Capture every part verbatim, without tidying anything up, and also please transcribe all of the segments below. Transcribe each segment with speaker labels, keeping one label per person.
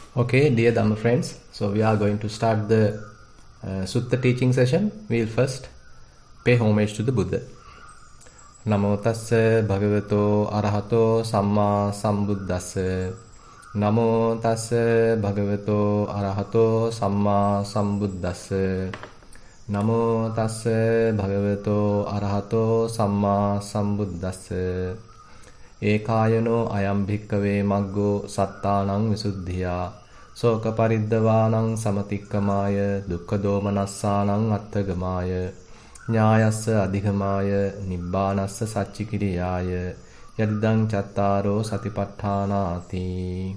Speaker 1: Okay, dear Dhamma friends, so we are going to start the uh, Sutta teaching session. We will first pay homage to the Buddha. Namo tassa bhagavato arahato samma sambuddhassa. Namo tassa bhagavato arahato samma sambuddhassa. Namo tassa bhagavato arahato samma sambuddhassa. Ekayano ayam bhikkave maggo sattanang visuddhiya soka pariddavānaṁ samatikkamāya dukkha domanassanam attagamāya ñāyassa adhigamāya nibbānassa saccikiriyāya yadidaṁ cattaro satipatthānāti.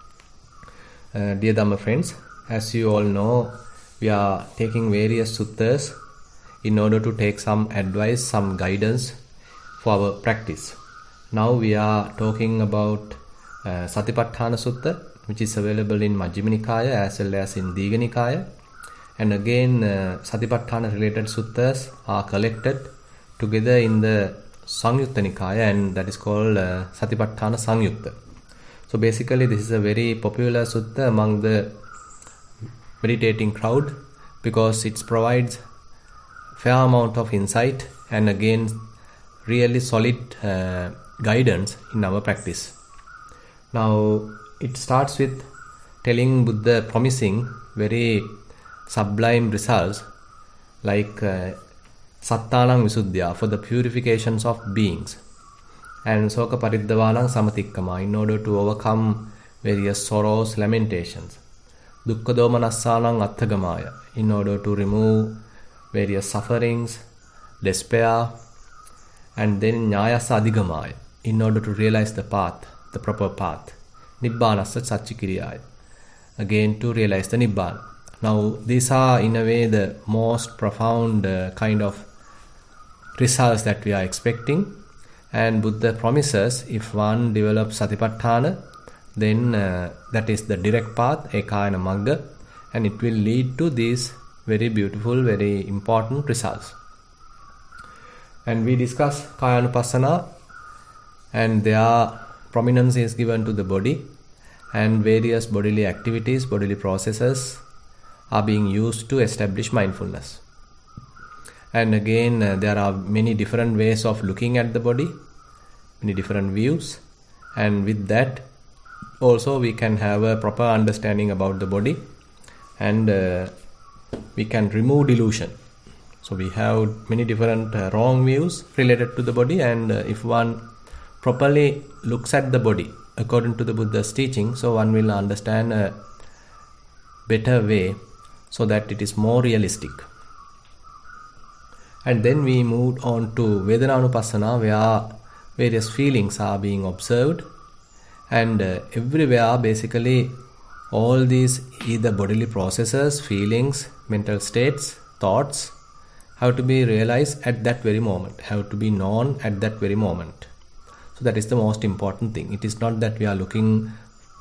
Speaker 1: Uh, dear Dhamma friends, as you all know, we are taking various suttas in order to take some advice, some guidance for our practice. Now we are talking about uh, Satipatthana Sutta, which is available in Majjhima Nikaya as well as in Digha Nikaya. And again, uh, Satipatthana related suttas are collected together in the Samyutta Nikaya, and that is called uh, Satipatthana Samyutta. So basically this is a very popular sutta among the meditating crowd because it provides fair amount of insight and again really solid uh, guidance in our practice. Now it starts with telling Buddha promising very sublime results like uh, Sattanang Visuddhya for the purifications of beings and Soka Pariddavānaṁ Samatikkama in order to overcome various sorrows, lamentations. Dukkha Domanassanam Attagamaya in order to remove various sufferings, despair, and then Ñāyasa Adhigamaya in order to realize the path, the proper path. Nibbānassa Saccikiriyāya, again to realize the Nibbāna. Now these are in a way the most profound uh, kind of results that we are expecting, and Buddha promises if one develops Satipatthana, then uh, that is the direct path, Ekayana Magga, and it will lead to these very beautiful, very important results. And we discuss Kayanupassana, and their prominence is given to the body, and various bodily activities, bodily processes are being used to establish mindfulness. And again, uh, there are many different ways of looking at the body, many different views, and with that also we can have a proper understanding about the body, and uh, we can remove delusion. So we have many different uh, wrong views related to the body, and uh, if one properly looks at the body according to the Buddha's teaching, so one will understand a better way so that it is more realistic. And then we moved on to Vedananupassana, where various feelings are being observed, and uh, everywhere basically all these either bodily processes, feelings, mental states, thoughts have to be realized at that very moment, have to be known at that very moment. So that is the most important thing. It is not that we are looking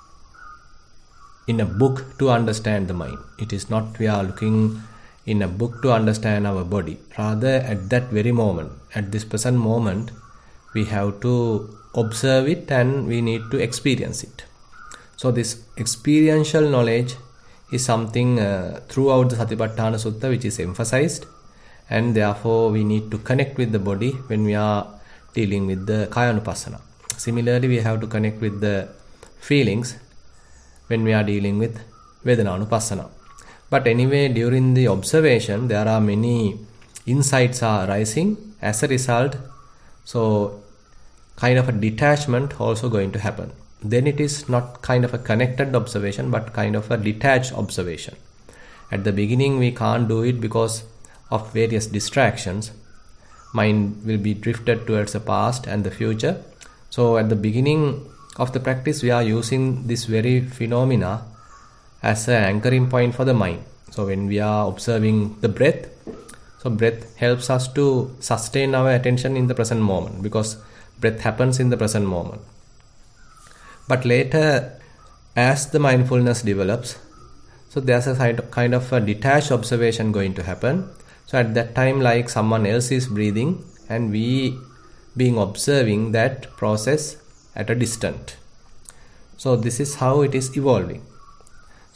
Speaker 1: in a book to understand the mind. It is not we are looking in a book to understand our body. Rather, at that very moment, at this present moment, we have to observe it and we need to experience it. So this experiential knowledge is something uh, throughout the Satipatthana Sutta which is emphasized, and therefore we need to connect with the body when we are dealing with the Kayanupassana. Similarly, we have to connect with the feelings when we are dealing with Vedananupassana. But anyway, during the observation, there are many insights are arising as a result. So, kind of a detachment also going to happen. Then it is not kind of a connected observation, but kind of a detached observation. At the beginning, we can't do it because of various distractions. Mind will be drifted towards the past and the future. So at the beginning of the practice, we are using this very phenomena as an anchoring point for the mind. So when we are observing the breath, so breath helps us to sustain our attention in the present moment because breath happens in the present moment. But later, as the mindfulness develops, so there's a kind of a detached observation going to happen. So at that time, like someone else is breathing and we being observing that process at a distance. So this is how it is evolving.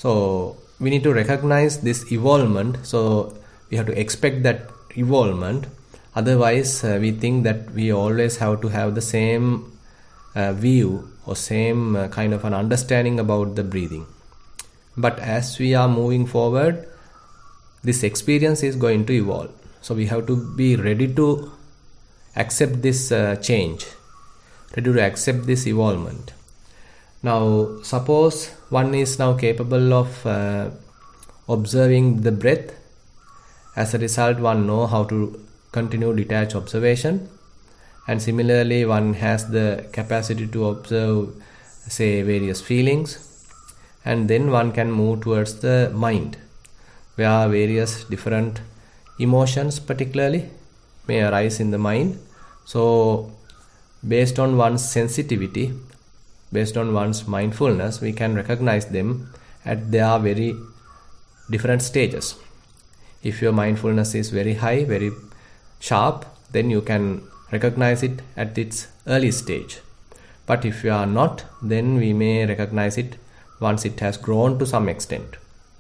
Speaker 1: So we need to recognize this evolvement. So we have to expect that evolvement. Otherwise, uh, we think that we always have to have the same uh, view or same uh, kind of an understanding about the breathing. But as we are moving forward, this experience is going to evolve. So we have to be ready to accept this uh, change, ready to accept this evolvement. Now, suppose one is now capable of uh, observing the breath. As a result, one know how to continue detached observation, and similarly one has the capacity to observe, say, various feelings, and then one can move towards the mind, where various different emotions particularly may arise in the mind. So based on one's sensitivity, based on one's mindfulness, we can recognize them at their very different stages. If your mindfulness is very high, very sharp, then you can recognize it at its early stage. But if you are not, then we may recognize it once it has grown to some extent.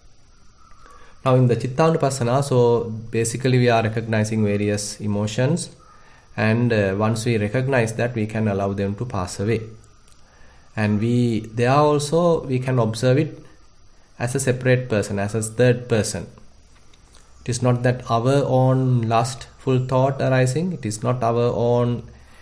Speaker 1: Now in the Chittanupassana, so basically we are recognizing various emotions, and uh, once we recognize that, we can allow them to pass away. And we there also we can observe it as a separate person, as a third person. It is not that our own lustful thought arising, it is not our own,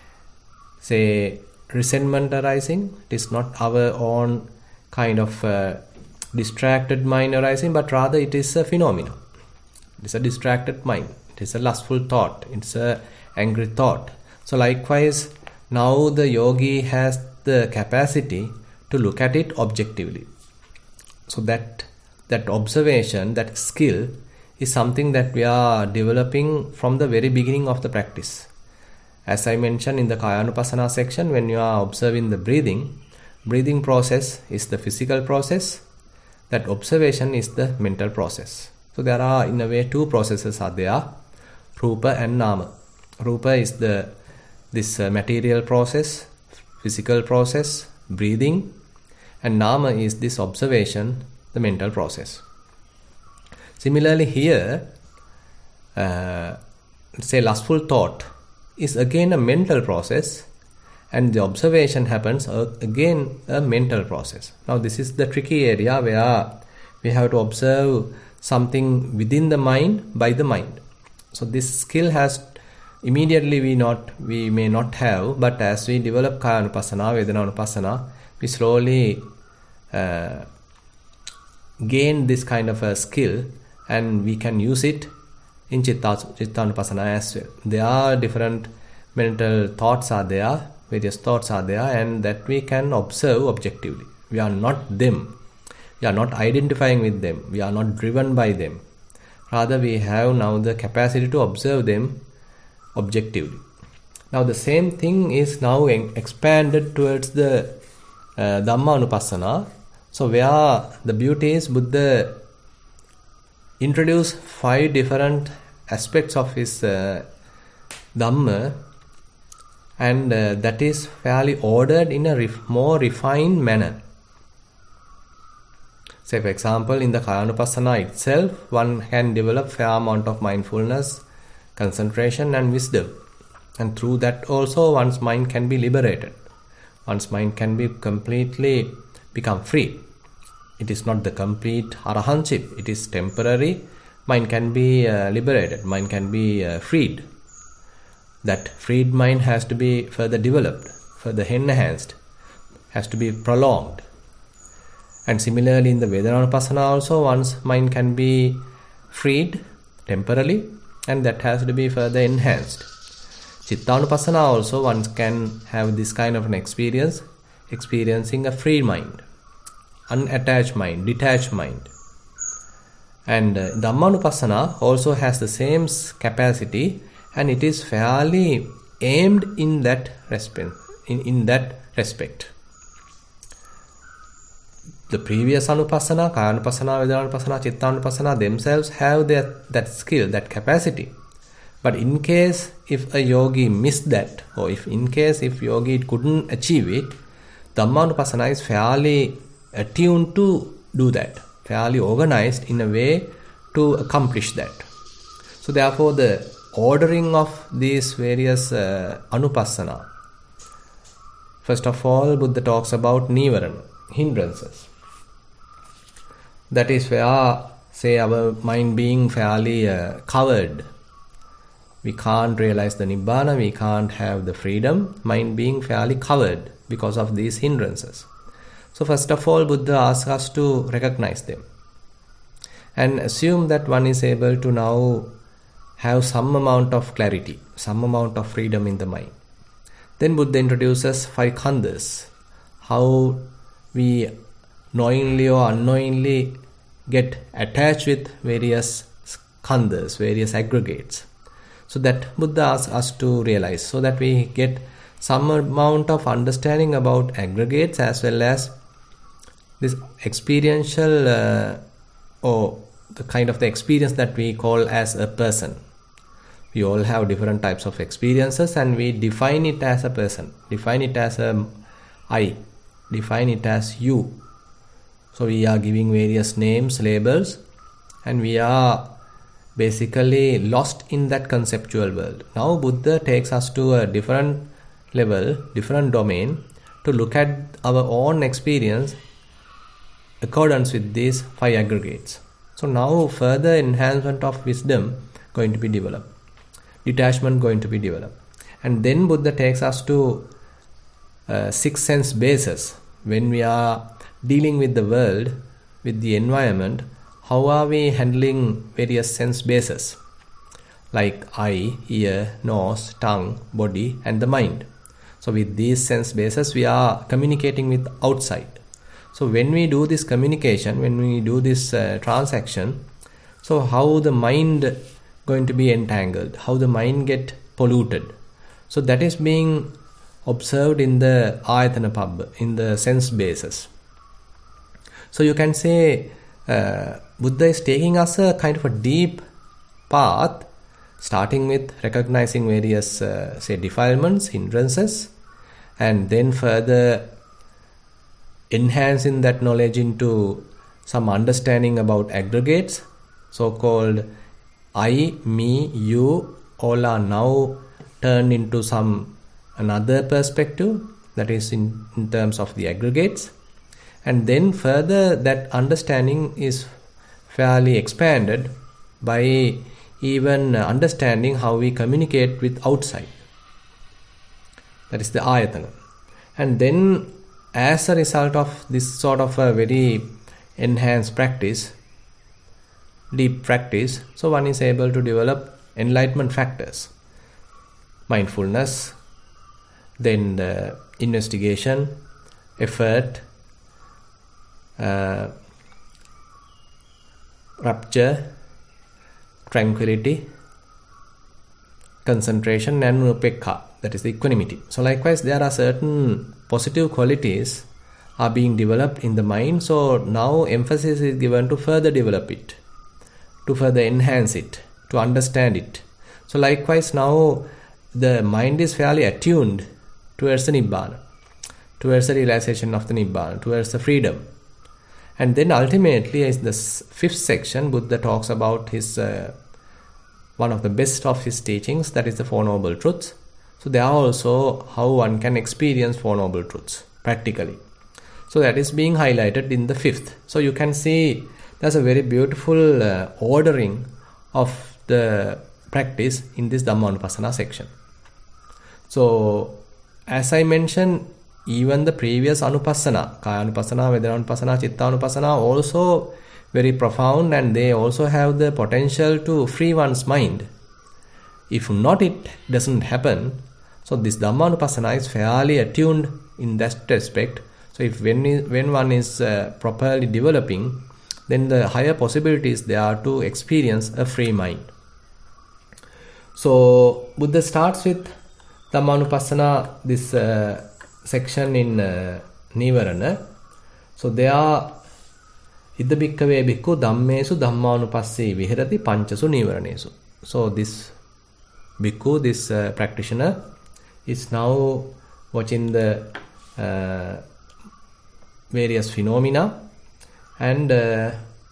Speaker 1: say, resentment arising, it is not our own kind of uh, distracted mind arising, but rather it is a phenomenon. It is a distracted mind, it is a lustful thought, it's a angry thought. So likewise, now the yogi has the capacity to look at it objectively. So that that observation, that skill is something that we are developing from the very beginning of the practice. As I mentioned in the Kayanupassana section, when you are observing the breathing, breathing process is the physical process, that observation is the mental process. So there are, in a way, two processes are there, Rupa and Nama. Rupa is the this uh, material process, physical process, breathing, and Nama is this observation, the mental process. Similarly here, uh, say lustful thought is again a mental process, and the observation happens uh, again a mental process. Now this is the tricky area where we have to observe something within the mind by the mind. So this skill has immediately we not we may not have, but as we develop Kayanupassana, Vedananupassana, we slowly uh, gain this kind of a skill, and we can use it in Chitta, Chittanupassana as well. There are different mental thoughts are there, various thoughts are there, and that we can observe objectively. We are not them. We are not identifying with them. We are not driven by them. Rather, we have now the capacity to observe them objectively. Now, the same thing is now expanded towards the uh, Dhammanupassana. So, where the beauty is, Buddha introduced five different aspects of his uh, Dhamma, and uh, that is fairly ordered in a ref- more refined manner. Say, for example, in the Kayanupassana itself, one can develop fair amount of mindfulness, concentration and wisdom. And through that also one's mind can be liberated. One's mind can be completely become free. It is not the complete arahantship. It is temporary. Mind can be uh, liberated. Mind can be uh, freed. That freed mind has to be further developed, further enhanced, has to be prolonged. And similarly in the Vedananupassana also, one's mind can be freed temporarily, and that has to be further enhanced. Chittanupassana also, one can have this kind of an experience, experiencing a free mind, unattached mind, detached mind. And uh, Dhammanupassana also has the same capacity, and it is fairly aimed in that respect. In, in that respect. The previous Anupassana, Kayanupassana, Vedananupassana, Chittanupassana themselves have their, that skill, that capacity. But in case if a yogi missed that, or if in case if yogi couldn't achieve it, Dhammanupassana is fairly attuned to do that. fairly organized in a way to accomplish that. So therefore the ordering of these various uh, anupassana. First of all, Buddha talks about nivarana, hindrances. That is where, say, our mind being fairly uh, covered. We can't realize the nibbana, we can't have the freedom, mind being fairly covered because of these hindrances. So first of all, Buddha asks us to recognize them and assume that one is able to now have some amount of clarity, some amount of freedom in the mind. Then Buddha introduces five khandhas, how we knowingly or unknowingly get attached with various khandhas, various aggregates. So that Buddha asks us to realize, so that we get some amount of understanding about aggregates as well as this experiential uh, or the kind of the experience that we call as a person. We all have different types of experiences and we define it as a person, define it as a I, define it as you. So we are giving various names, labels, and we are basically lost in that conceptual world. Now Buddha takes us to a different level, different domain, to look at our own experience accordance with these five aggregates. So now further enhancement of wisdom going to be developed, detachment going to be developed. And then Buddha takes us to uh, six sense bases. When we are dealing with the world, with the environment, how are we handling various sense bases like eye, ear, nose, tongue, body and the mind. So with these sense bases we are communicating with outside. So when we do this communication, when we do this uh, transaction, so how the mind going to be entangled, how the mind get polluted. So that is being observed in the ayatana pabbha, in the sense bases. So you can say uh, Buddha is taking us a kind of a deep path, starting with recognizing various uh, say defilements, hindrances, and then further enhancing that knowledge into some understanding about aggregates, so-called I, me, you, all are now turned into some another perspective, that is in, in terms of the aggregates. And then further that understanding is fairly expanded by even understanding how we communicate with outside. That is the ayatana. And then as a result of this sort of a very enhanced practice, deep practice, so one is able to develop enlightenment factors, mindfulness, then the investigation, effort, uh, rapture, tranquility, concentration and upekha, that is the equanimity. So likewise there are certain positive qualities are being developed in the mind, so now emphasis is given to further develop it, to further enhance it, to understand it. So likewise now the mind is fairly attuned towards the Nibbana, towards the realization of the Nibbana, towards the freedom. And then ultimately in this fifth section, Buddha talks about his uh, one of the best of his teachings, that is the Four Noble Truths. So there are also how one can experience Four Noble Truths practically. So that is being highlighted in the fifth. So you can see there's a very beautiful uh, ordering of the practice in this Dhammanupassana section. So as I mentioned, even the previous anupassana, Kayanupassana, Vedananupassana, Chittanupassana, also very profound, and they also have the potential to free one's mind. If not, it doesn't happen. So this Dhammanupassana is fairly attuned in that respect. So if when, when one is uh, properly developing, then the higher possibilities there are to experience a free mind. So Buddha starts with Dhammanupassana, this uh, section in uh, Nivarana. So there are Idda bhikkave bhikkhu dhammesu dhammanupassee viharati panchasu nivaranesu. So this bhikkhu, this uh, practitioner, is now watching the uh, various phenomena and uh,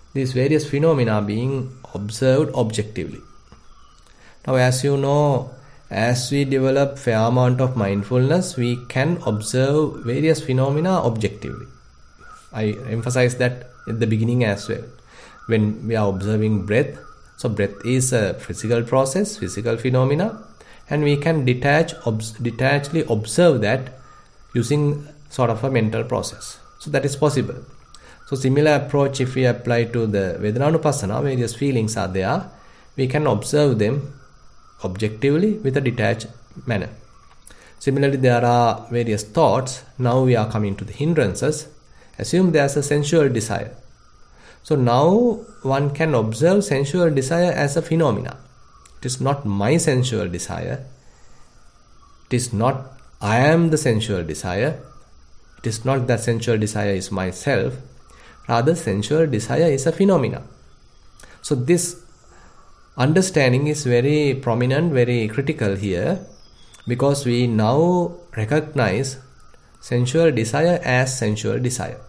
Speaker 1: these various phenomena are being observed objectively. Now, as you know, as we develop fair amount of mindfulness, we can observe various phenomena objectively. I emphasize that at the beginning as well. When we are observing breath, so breath is a physical process, physical phenomena, and we can detach, obs- detachedly observe that using sort of a mental process. So that is possible. So similar approach if we apply to the Vedanānupassana, various feelings are there, we can observe them objectively with a detached manner. Similarly, there are various thoughts. Now we are coming to the hindrances. Assume there is a sensual desire. So now one can observe sensual desire as a phenomena. It is not my sensual desire. It is not I am the sensual desire. It is not that sensual desire is myself. Rather, sensual desire is a phenomena. So this understanding is very prominent, very critical here, because we now recognize sensual desire as sensual desire.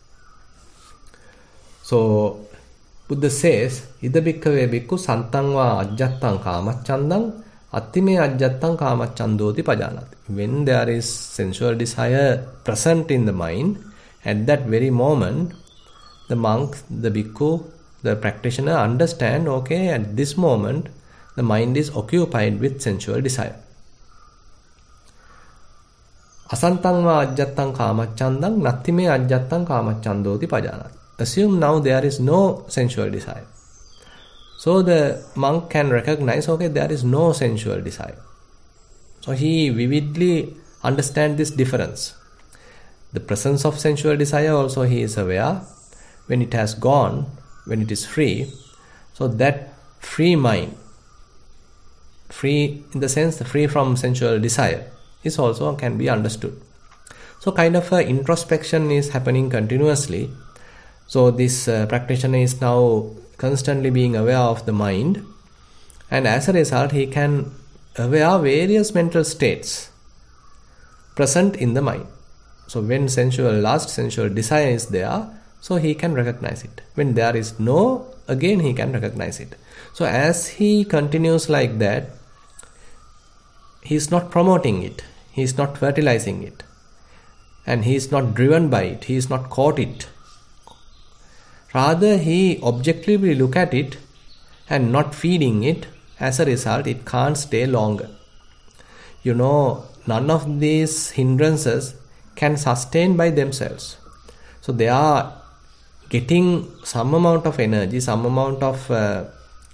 Speaker 1: So Buddha says, Ida bhikkhave bhikkhu santang va ajjattam kamachandam attime ajjattam kamachandoti pajanati. When there is sensual desire present in the mind, at that very moment, the monk, the bhikkhu, the practitioner understand, okay, at this moment, the mind is occupied with sensual desire. Asantang va ajjattam kamachandam nattime ajjattam kamachandoti pajanati. Assume now there is no sensual desire. So the monk can recognize, okay, there is no sensual desire. So he vividly understands this difference. The presence of sensual desire also he is aware. When it has gone, when it is free, so that free mind, free in the sense free from sensual desire, is also can be understood. So kind of a introspection is happening continuously. So this uh, practitioner is now constantly being aware of the mind, and as a result he can aware various mental states present in the mind. So when sensual lust, sensual desire is there, so he can recognize it. When there is no, again he can recognize it. So as he continues like that, he is not promoting it, he is not fertilizing it, and he is not driven by it, he is not caught it. Rather, he objectively look at it and not feeding it. As a result, it can't stay longer. You know, none of these hindrances can sustain by themselves. So they are getting some amount of energy, some amount of, uh,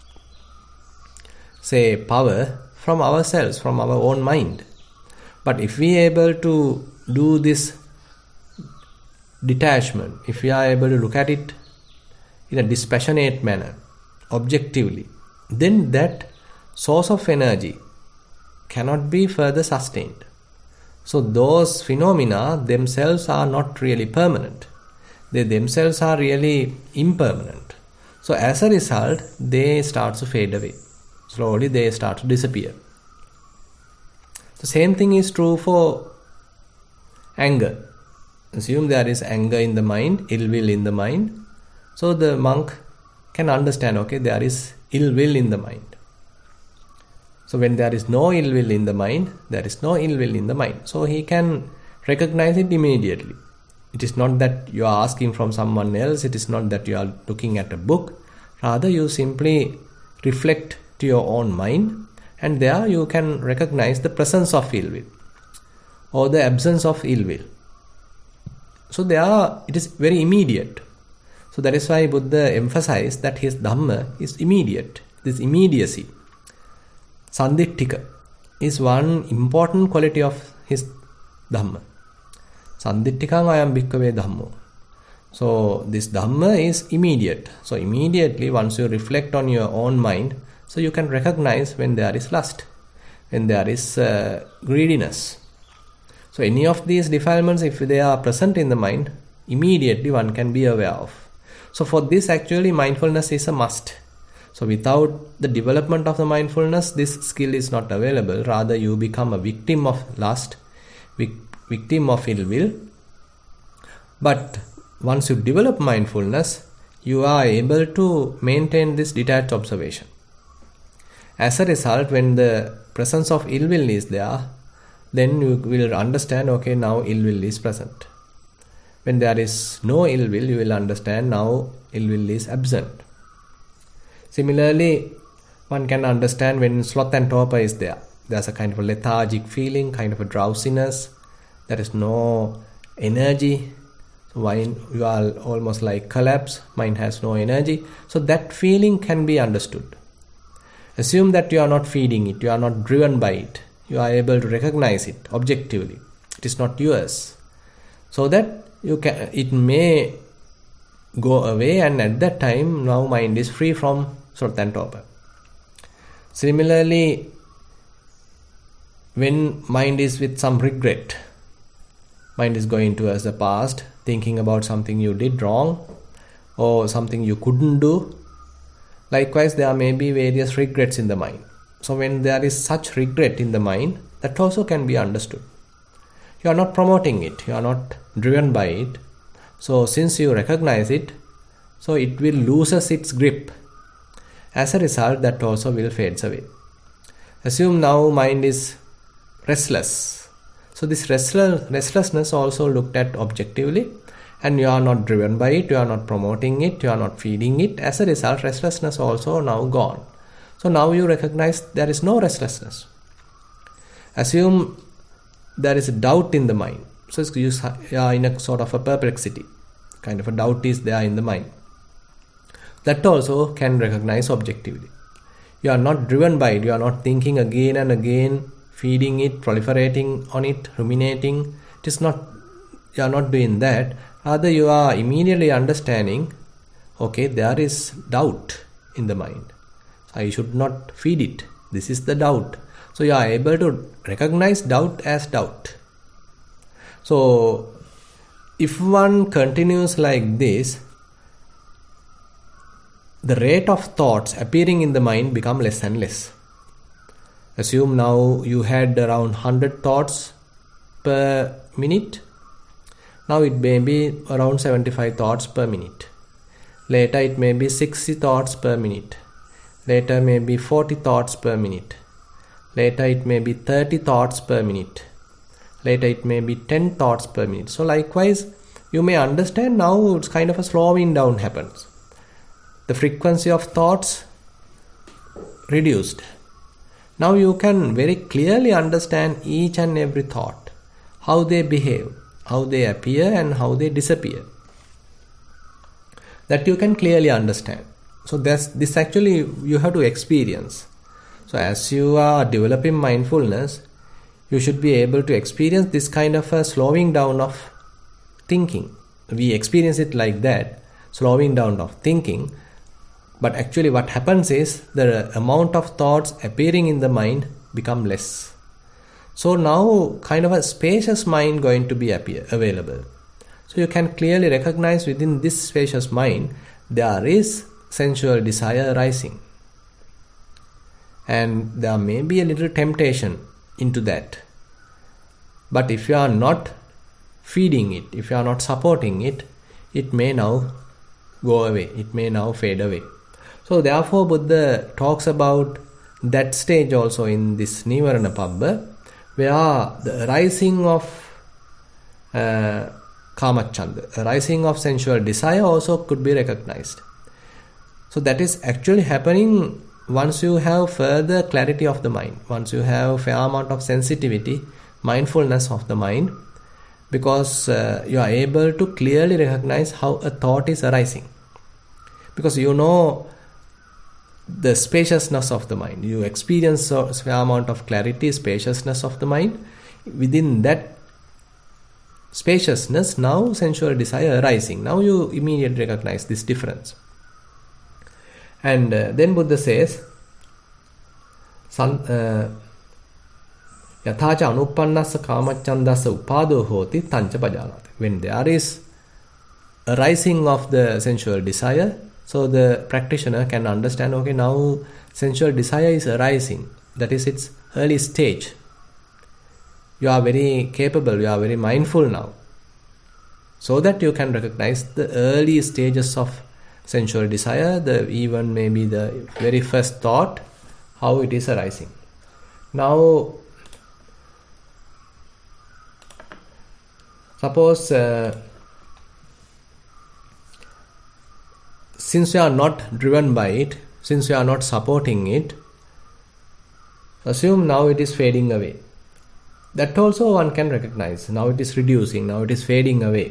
Speaker 1: say, power from ourselves, from our own mind. But if we are able to do this detachment, if we are able to look at it in a dispassionate manner, objectively, then that source of energy cannot be further sustained. So those phenomena themselves are not really permanent. They themselves are really impermanent. So as a result, they start to fade away. Slowly they start to disappear. The same thing is true for anger. Assume there is anger in the mind, ill will in the mind. So the monk can understand, okay, there is ill will in the mind. So when there is no ill will in the mind, there is no ill will in the mind. So he can recognize it immediately. It is not that you are asking from someone else, it is not that you are looking at a book. Rather, you simply reflect to your own mind, and there you can recognize the presence of ill will or the absence of ill will. So there, it is very immediate. So that is why Buddha emphasized that his Dhamma is immediate. This immediacy, Sanditthika, is one important quality of his Dhamma. Sanditthikang ayam bhikkhave Dhammo. So this Dhamma is immediate. So immediately once you reflect on your own mind, so you can recognize when there is lust, when there is uh, greediness. So any of these defilements, if they are present in the mind, immediately one can be aware of. So for this actually mindfulness is a must. So without the development of the mindfulness, this skill is not available. Rather you become a victim of lust, vic- victim of ill will. But once you develop mindfulness, you are able to maintain this detached observation. As a result, when the presence of ill will is there, then you will understand, okay, now ill will is present. When there is no ill will, you will understand now ill will is absent. Similarly, one can understand when sloth and torpor is there. There's a kind of a lethargic feeling, kind of a drowsiness. There is no energy. So mind, you are almost like collapse. Mind has no energy. So that feeling can be understood. Assume that you are not feeding it. You are not driven by it. You are able to recognize it objectively. It is not yours. So that you can, it may go away, and at that time now mind is free from sloth and torpor. Similarly, when mind is with some regret, mind is going towards the past, thinking about something you did wrong or something you couldn't do. Likewise, there may be various regrets in the mind. So when there is such regret in the mind, that also can be understood. You are not promoting it, you are not driven by it. So since you recognize it, so it will loses its grip. As a result, that also will fades away. Assume now mind is restless. So this restless, restlessness also looked at objectively, and you are not driven by it, you are not promoting it, you are not feeding it. As a result, restlessness also now gone. So now you recognize there is no restlessness. Assume there is a doubt in the mind. So you are in a sort of a perplexity. Kind of a doubt is there in the mind. That also can recognize objectively. You are not driven by it. You are not thinking again and again, feeding it, proliferating on it, ruminating. It is not, you are not doing that. Rather, you are immediately understanding, okay, there is doubt in the mind. I should not feed it. This is the doubt. So you are able to recognize doubt as doubt. So if one continues like this, the rate of thoughts appearing in the mind become less and less. Assume now you had around one hundred thoughts per minute. Now it may be around seventy-five thoughts per minute. Later it may be sixty thoughts per minute. Later may be forty thoughts per minute. Later it may be thirty thoughts per minute. Later it may be ten thoughts per minute. So likewise, you may understand now it's kind of a slowing down happens. The frequency of thoughts reduced. Now you can very clearly understand each and every thought, how they behave, how they appear and how they disappear. That you can clearly understand. So that's, this actually you have to experience. So as you are developing mindfulness, you should be able to experience this kind of a slowing down of thinking. We experience it like that, slowing down of thinking. But actually what happens is the amount of thoughts appearing in the mind become less. So now kind of a spacious mind going to be appear, available. So you can clearly recognize within this spacious mind there is sensual desire arising. And there may be a little temptation into that. But if you are not feeding it, if you are not supporting it, it may now go away, it may now fade away. So therefore Buddha talks about that stage also in this Nivarana Pabbha, where the arising of uh, Kamacchanda, arising of sensual desire also could be recognized. So that is actually happening once you have further clarity of the mind, once you have fair amount of sensitivity, mindfulness of the mind, because uh, you are able to clearly recognize how a thought is arising. Because you know the spaciousness of the mind. You experience a fair amount of clarity, spaciousness of the mind. Within that spaciousness, now sensual desire arising. Now you immediately recognize this difference. And uh, then Buddha says, Yathacha anuppannassa kamachandassa upado hoti tancha pajanati. When there is arising of the sensual desire, so the practitioner can understand, okay, now sensual desire is arising. That is its early stage. You are very capable, you are very mindful now. So that you can recognize the early stages of sensual desire, the even maybe the very first thought, how it is arising. Now, suppose uh, since you are not driven by it, since you are not supporting it, assume now it is fading away. That also one can recognize. Now it is reducing, now it is fading away.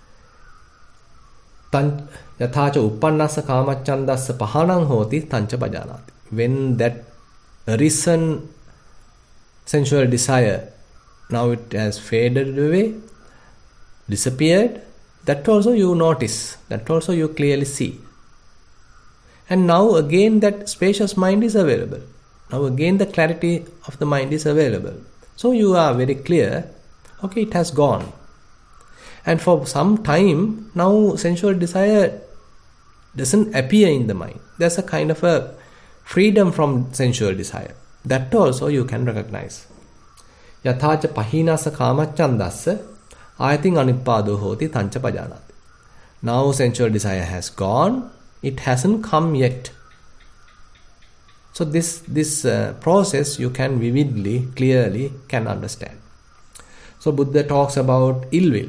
Speaker 1: Tan yathacha uppannassa kamachandassa pahanang hoti tancha pajanati. When that arisen sensual desire, now it has faded away, disappeared, that also you notice, that also you clearly see. And now again that spacious mind is available. Now again the clarity of the mind is available. So you are very clear, okay, it has gone. And for some time, now sensual desire doesn't appear in the mind. There's a kind of a freedom from sensual desire. That also you can recognize. Yathacha pahinasa kamachandassa ayating anippado hoti tancha pajanati. Now sensual desire has gone. It hasn't come yet. So this, this uh, process you can vividly, clearly can understand. So Buddha talks about ill will.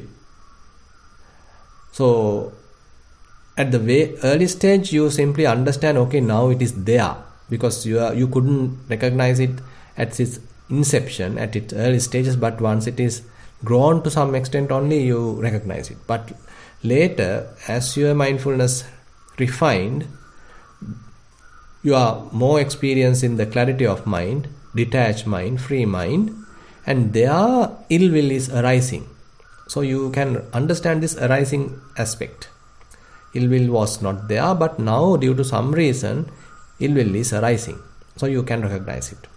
Speaker 1: So at the way early stage you simply understand, okay, now it is there, because you are, you couldn't recognize it at its inception, at its early stages, but once it is grown to some extent only you recognize it. But later, as your mindfulness refined, you are more experienced in the clarity of mind, detached mind, free mind, and there ill will is arising. So you can understand this arising aspect. Ill will was not there, but now due to some reason, ill will is arising. So you can recognize it.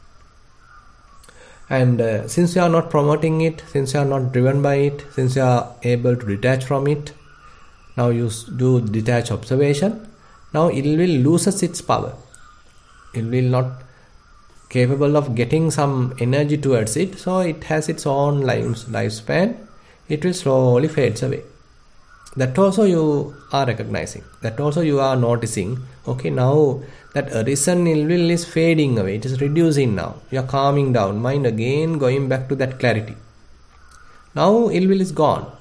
Speaker 1: And uh, since you are not promoting it, since you are not driven by it, since you are able to detach from it, now you do detached observation. Now ill will loses its power. It will not capable of getting some energy towards it, so it has its own life, lifespan. It will slowly fades away. That also you are recognizing. That also you are noticing. Okay, now that arisen ill will is fading away. It is reducing now. You are calming down. Mind again going back to that clarity. Now ill will is gone.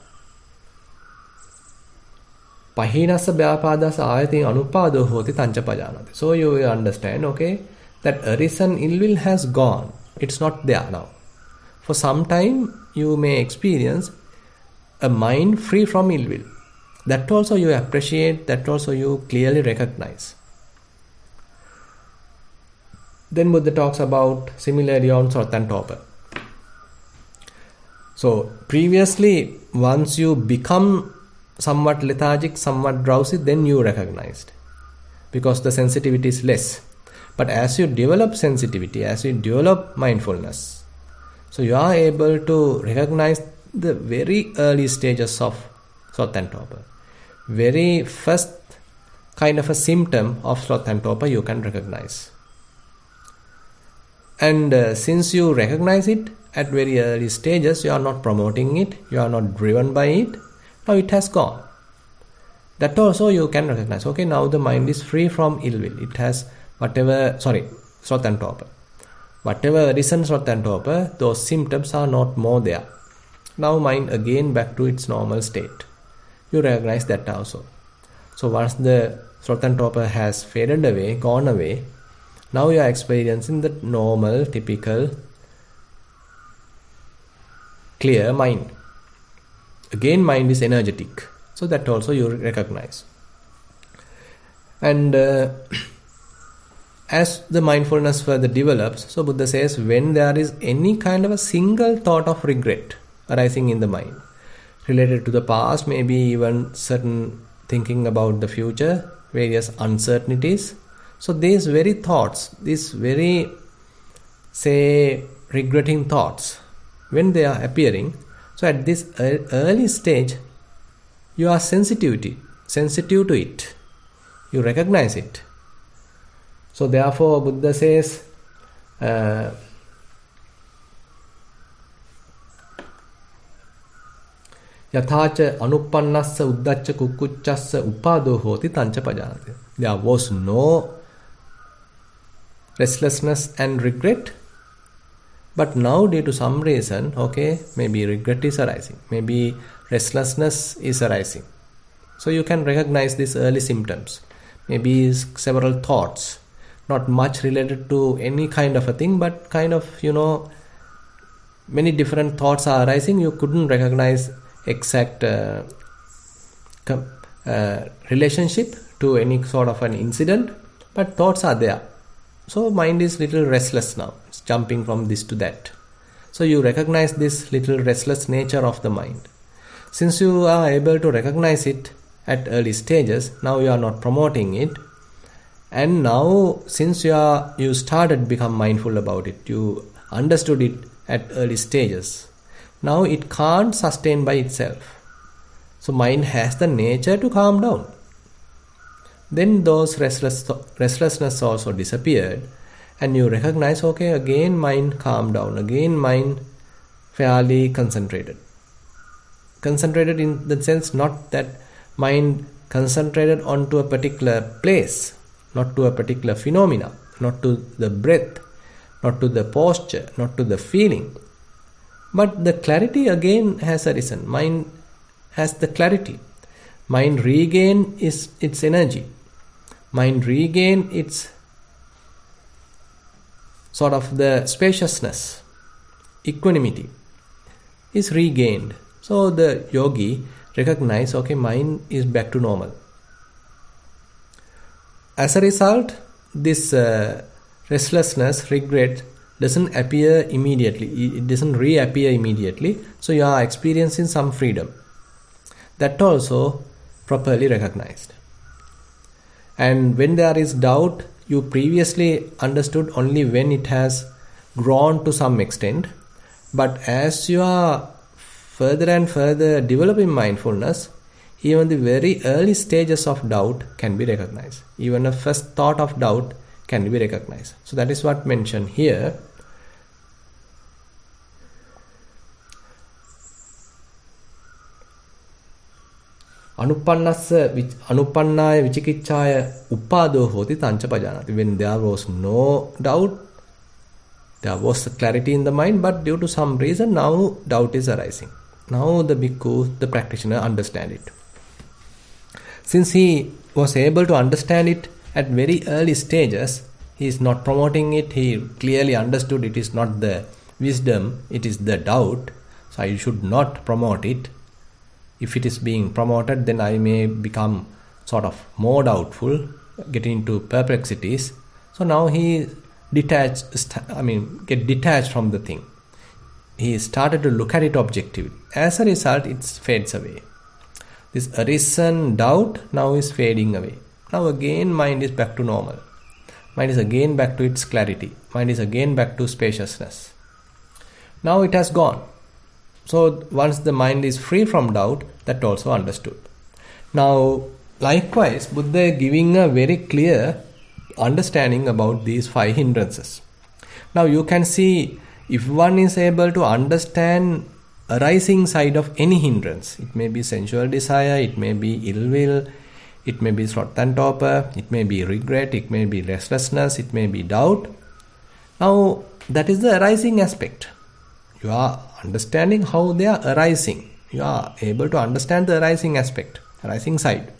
Speaker 1: Pahinasa vyapadasa ayating anupado hoti tancha pajanati. So you will understand, okay, that arisen ill will has gone. It's not there now. For some time you may experience a mind free from ill will. That also you appreciate, that also you clearly recognize. Then Buddha talks about similarly on Sot and Torpor. So previously, once you become somewhat lethargic, somewhat drowsy, then you recognized, because the sensitivity is less. But as you develop sensitivity, as you develop mindfulness, so you are able to recognize the very early stages of sloth and torpor. Very first kind of a symptom of sloth and torpor you can recognize. And uh, since you recognize it at very early stages, you are not promoting it, you are not driven by it, now it has gone. That also you can recognize. Okay, now the mind is free from ill will. It has whatever, sorry, sloth and torpor. Whatever arisen sloth and torpor, those symptoms are not more there. Now mind again back to its normal state. You recognize that also. So once the sloth and torpor has faded away, gone away, now you are experiencing the normal, typical, clear mind. Again, mind is energetic. So that also you recognize. And uh, as the mindfulness further develops, so Buddha says, when there is any kind of a single thought of regret arising in the mind, related to the past, maybe even certain thinking about the future, various uncertainties. So these very thoughts, these very, say, regretting thoughts, when they are appearing, so at this early stage, you are sensitivity, sensitive to it. You recognize it. So therefore, Buddha says, uh, Yathacha anuppannassa uddacca kukkuccassa upado hoti tancha pajanati. There was no restlessness and regret. But now due to some reason, okay, maybe regret is arising. Maybe restlessness is arising. So you can recognize these early symptoms. Maybe several thoughts. Not much related to any kind of a thing, but kind of, you know, many different thoughts are arising. You couldn't recognize exact uh, com- uh, relationship to any sort of an incident, but thoughts are there. So mind is little restless now. It's jumping from this to that. So you recognize this little restless nature of the mind. Since you are able to recognize it at early stages, now you are not promoting it. And now, since you are you started become mindful about it, you understood it at early stages. Now it can't sustain by itself. So mind has the nature to calm down. Then those restless restlessness also disappeared, and you recognize, okay, again mind calmed down, again mind fairly concentrated. Concentrated in the sense not that mind concentrated onto a particular place, not to a particular phenomena, not to the breath, not to the posture, not to the feeling. But the clarity again has arisen. Mind has the clarity. Mind regain is its energy. Mind regain its sort of the spaciousness, equanimity is regained. So the yogi recognize, okay, mind is back to normal. As a result, this uh, restlessness, regret doesn't appear immediately. It doesn't reappear immediately. So you are experiencing some freedom. That also properly recognized. And when there is doubt, you previously understood only when it has grown to some extent. But as you are further and further developing mindfulness, even the very early stages of doubt can be recognized. Even a first thought of doubt can be recognized. So that is what mentioned here. Anuppannassa anuppannaya vichikiccaya uppado hoti tancha pajanati. When there was no doubt, there was clarity in the mind, but due to some reason now doubt is arising. Now the bhikkhu, the practitioner, understand it. Since he was able to understand it at very early stages, he is not promoting it. He clearly understood it is not the wisdom, it is the doubt. So I should not promote it. If it is being promoted, then I may become sort of more doubtful, get into perplexities. So now he detached, I mean, get detached from the thing. He started to look at it objectively. As a result, it fades away. This arisen doubt now is fading away. Now again mind is back to normal. Mind is again back to its clarity. Mind is again back to spaciousness. Now it has gone. So once the mind is free from doubt, that also understood. Now likewise, Buddha is giving a very clear understanding about these five hindrances. Now you can see, if one is able to understand arising side of any hindrance, it may be sensual desire, it may be ill will, it may be sloth and torpor, it may be regret, it may be restlessness, it may be doubt. Now that is the arising aspect. You are understanding how they are arising. You are able to understand the arising aspect, arising side.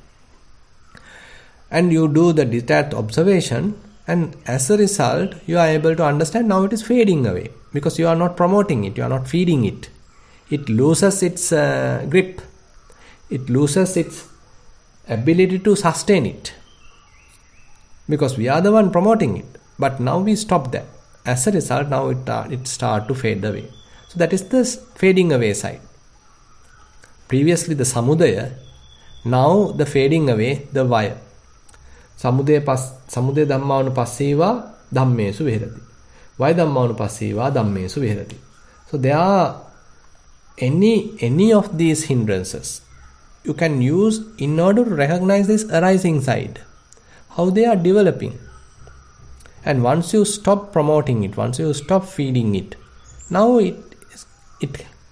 Speaker 1: And you do the detached observation, and as a result, you are able to understand now it is fading away. Because you are not promoting it, you are not feeding it. It loses its uh, grip. It loses its ability to sustain it. Because we are the one promoting it. But now we stop that. As a result, now it, uh, it starts to fade away. So that is the fading away side. Previously the samudaya, now the fading away, the vaya. Samudaya pas, samudaya dhammanupassīvā dhammesu viharati. Vaya dhammanupassīvā dhammesu viharati. So there are any any of these hindrances you can use in order to recognize this arising side, how they are developing. And once you stop promoting it, once you stop feeding it, now it it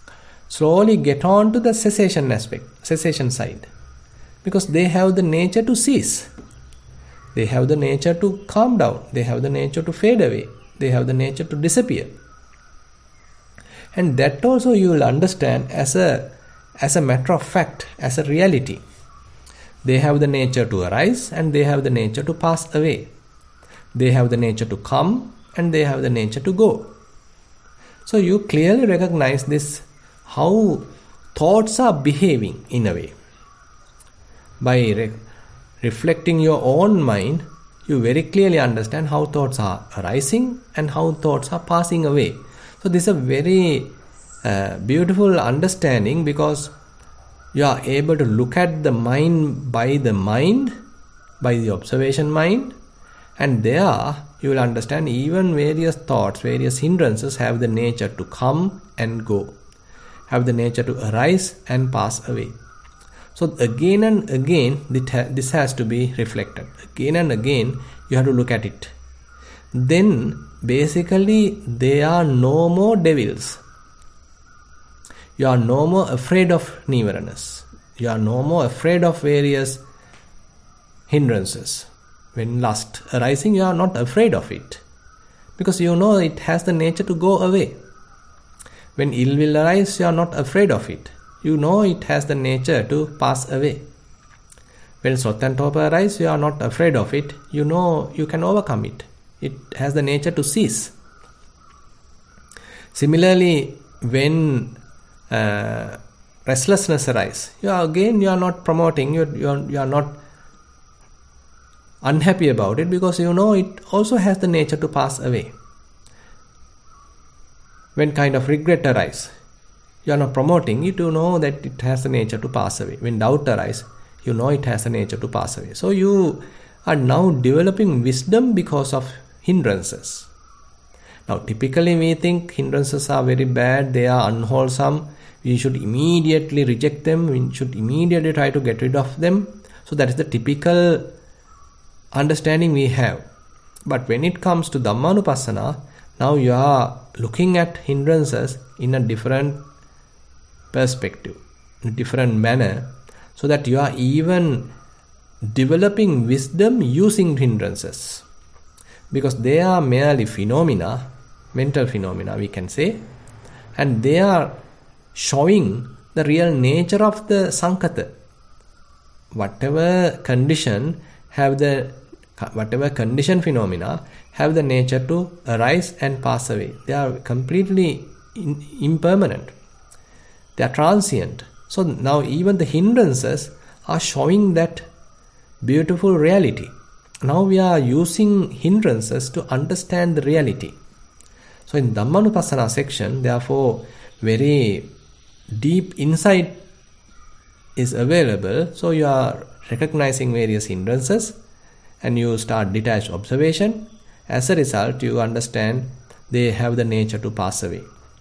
Speaker 1: slowly get on to the cessation aspect, cessation side. Because they have the nature to cease. They have the nature to calm down. They have the nature to fade away. They have the nature to disappear. And that also you will understand as a, as a matter of fact, as a reality. They have the nature to arise and they have the nature to pass away. They have the nature to come and they have the nature to go. So you clearly recognize this, how thoughts are behaving in a way. By re- reflecting your own mind, you very clearly understand how thoughts are arising and how thoughts are passing away. So this is a very uh, beautiful understanding, because you are able to look at the mind by the mind, by the observation mind, and there you will understand even various thoughts, various hindrances have the nature to come and go, have the nature to arise and pass away. So again and again this has to be reflected. Again and again you have to look at it. Then basically there are no more devils. You are no more afraid of nivaranas. You are no more afraid of various hindrances. When lust arising, you are not afraid of it, because you know it has the nature to go away. When ill will arise, you are not afraid of it. You know it has the nature to pass away. When Sotantopa arise, you are not afraid of it. You know you can overcome it. It has the nature to cease. Similarly, when uh, restlessness arises, you are again you are not promoting. You you are, you are not unhappy about it, because you know it also has the nature to pass away. When kind of regret arises, you are not promoting it, you know that it has the nature to pass away. When doubt arises, you know it has the nature to pass away. So you are now developing wisdom because of hindrances. Now typically we think hindrances are very bad, they are unwholesome, we should immediately reject them, we should immediately try to get rid of them. So that is the typical understanding we have. But when it comes to Dhammanupassana, now you are looking at hindrances in a different perspective, in a different manner, so that you are even developing wisdom using hindrances, because they are merely phenomena, mental phenomena we can say, and they are showing the real nature of the sankata. Whatever condition have the whatever condition phenomena have the nature to arise and pass away. They are completely in, impermanent. They are transient. So now even the hindrances are showing that beautiful reality. Now we are using hindrances to understand the reality. So in Dhammanupassana section, therefore, very deep insight is available. So you are recognizing various hindrances and you start detached observation. As a result, you understand they have the nature to pass away.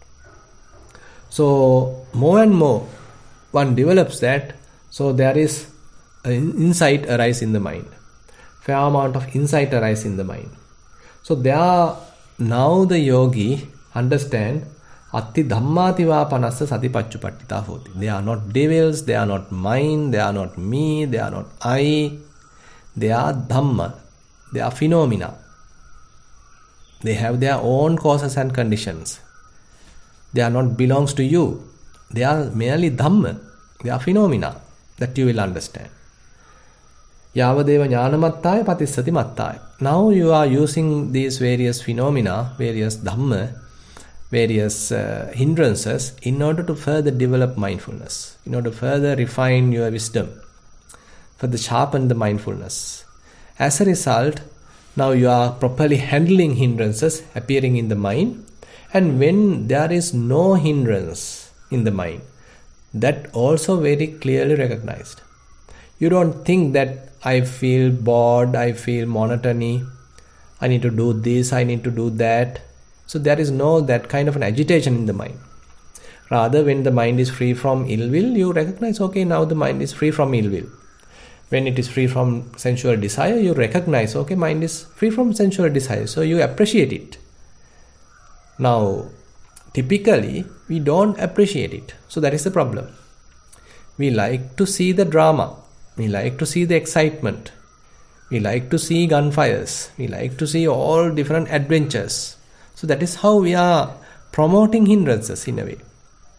Speaker 1: So more and more one develops that, so there is an insight arise in the mind. Fair amount of insight arise in the mind. So there are, now the yogi understand Atti Dhammati Panassa Sati Pachupattita Hoti. They are not devils, they are not mine, they are not me, they are not I. They are Dhamma, they are phenomena. They have their own causes and conditions. They are not belongs to you. They are merely Dhamma, they are phenomena that you will understand. Yavadeva Jnanamattaya Patissati Mattaya. Now you are using these various phenomena, various Dhamma, various uh, hindrances in order to further develop mindfulness, in order to further refine your wisdom, further sharpen the mindfulness. As a result, now you are properly handling hindrances appearing in the mind, and when there is no hindrance in the mind, that also very clearly recognized. You don't think that I feel bored, I feel monotony, I need to do this, I need to do that. So there is no that kind of an agitation in the mind. Rather, when the mind is free from ill will, you recognize, okay, now the mind is free from ill will. When it is free from sensual desire, you recognize, okay, mind is free from sensual desire. So you appreciate it. Now, typically we don't appreciate it. So that is the problem. We like to see the drama. We like to see the excitement. We like to see gunfires. We like to see all different adventures. So that is how we are promoting hindrances in a way.